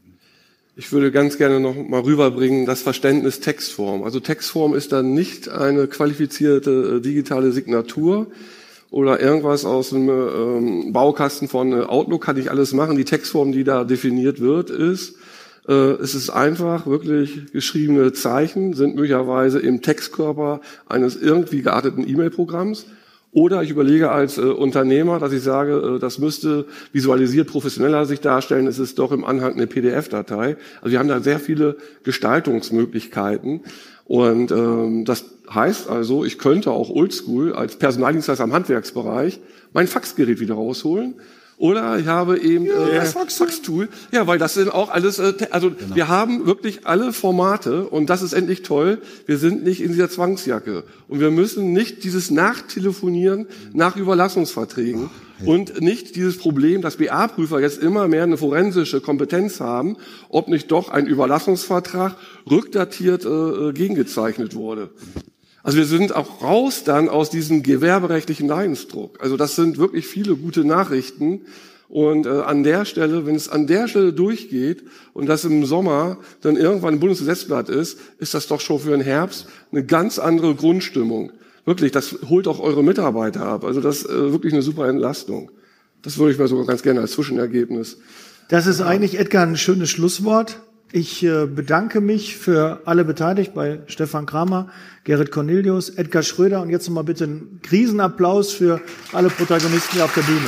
[SPEAKER 4] Ich würde ganz gerne noch mal rüberbringen, das Verständnis Textform. Also Textform ist dann nicht eine qualifizierte äh, digitale Signatur oder irgendwas aus dem ähm, Baukasten von äh, Outlook, kann ich alles machen. Die Textform, die da definiert wird, ist, äh, es ist einfach wirklich geschriebene Zeichen, sind möglicherweise im Textkörper eines irgendwie gearteten E-Mail-Programms. Oder ich überlege als äh, Unternehmer, dass ich sage, äh, das müsste visualisiert professioneller sich darstellen, es ist doch im Anhang eine P D F-Datei. Also wir haben da sehr viele Gestaltungsmöglichkeiten. Und ähm, das heißt also, ich könnte auch oldschool als Personaldienstleister im Handwerksbereich mein Faxgerät wieder rausholen. Oder ich habe eben ja, äh, das Faxtool. Ja, weil das sind auch alles, äh, also genau. Wir haben wirklich alle Formate und das ist endlich toll. Wir sind nicht in dieser Zwangsjacke und wir müssen nicht dieses Nachtelefonieren nach Überlassungsverträgen. Und nicht dieses Problem, dass B A-Prüfer jetzt immer mehr eine forensische Kompetenz haben, ob nicht doch ein Überlassungsvertrag rückdatiert äh, gegengezeichnet wurde. Also wir sind auch raus dann aus diesem gewerberechtlichen Leidensdruck. Also das sind wirklich viele gute Nachrichten. Und äh, an der Stelle, wenn es an der Stelle durchgeht und das im Sommer dann irgendwann ein Bundesgesetzblatt ist, ist das doch schon für den Herbst eine ganz andere Grundstimmung. Wirklich, das holt auch eure Mitarbeiter ab. Also das ist äh, wirklich eine super Entlastung. Das würde ich mir sogar ganz gerne als Zwischenergebnis.
[SPEAKER 2] Das ist eigentlich, Edgar, ein schönes Schlusswort. Ich äh, bedanke mich für alle beteiligt, bei Stefan Kramer, Gerrit Cornelius, Edgar Schröder und jetzt nochmal bitte einen Riesenapplaus für alle Protagonisten hier auf der Bühne.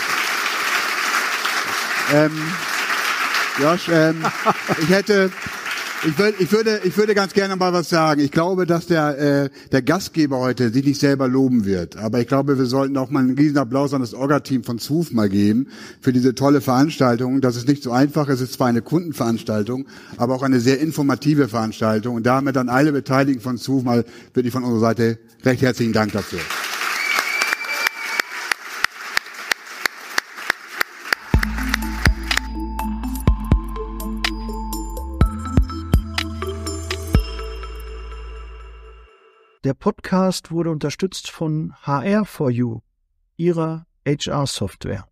[SPEAKER 3] Ähm, Josh, ähm, ich hätte, ich würde, ich würde, ich würde ganz gerne mal was sagen. Ich glaube, dass der äh, der Gastgeber heute sich nicht selber loben wird, aber ich glaube, wir sollten auch mal einen riesen Applaus an das Orga-Team von Z U F mal geben für diese tolle Veranstaltung. Das ist nicht so einfach. Es ist zwar eine Kundenveranstaltung, aber auch eine sehr informative Veranstaltung. Und damit an alle Beteiligten von Z U F mal wirklich von unserer Seite recht herzlichen Dank dafür.
[SPEAKER 2] Der Podcast wurde unterstützt von H R for You, ihrer H R-Software.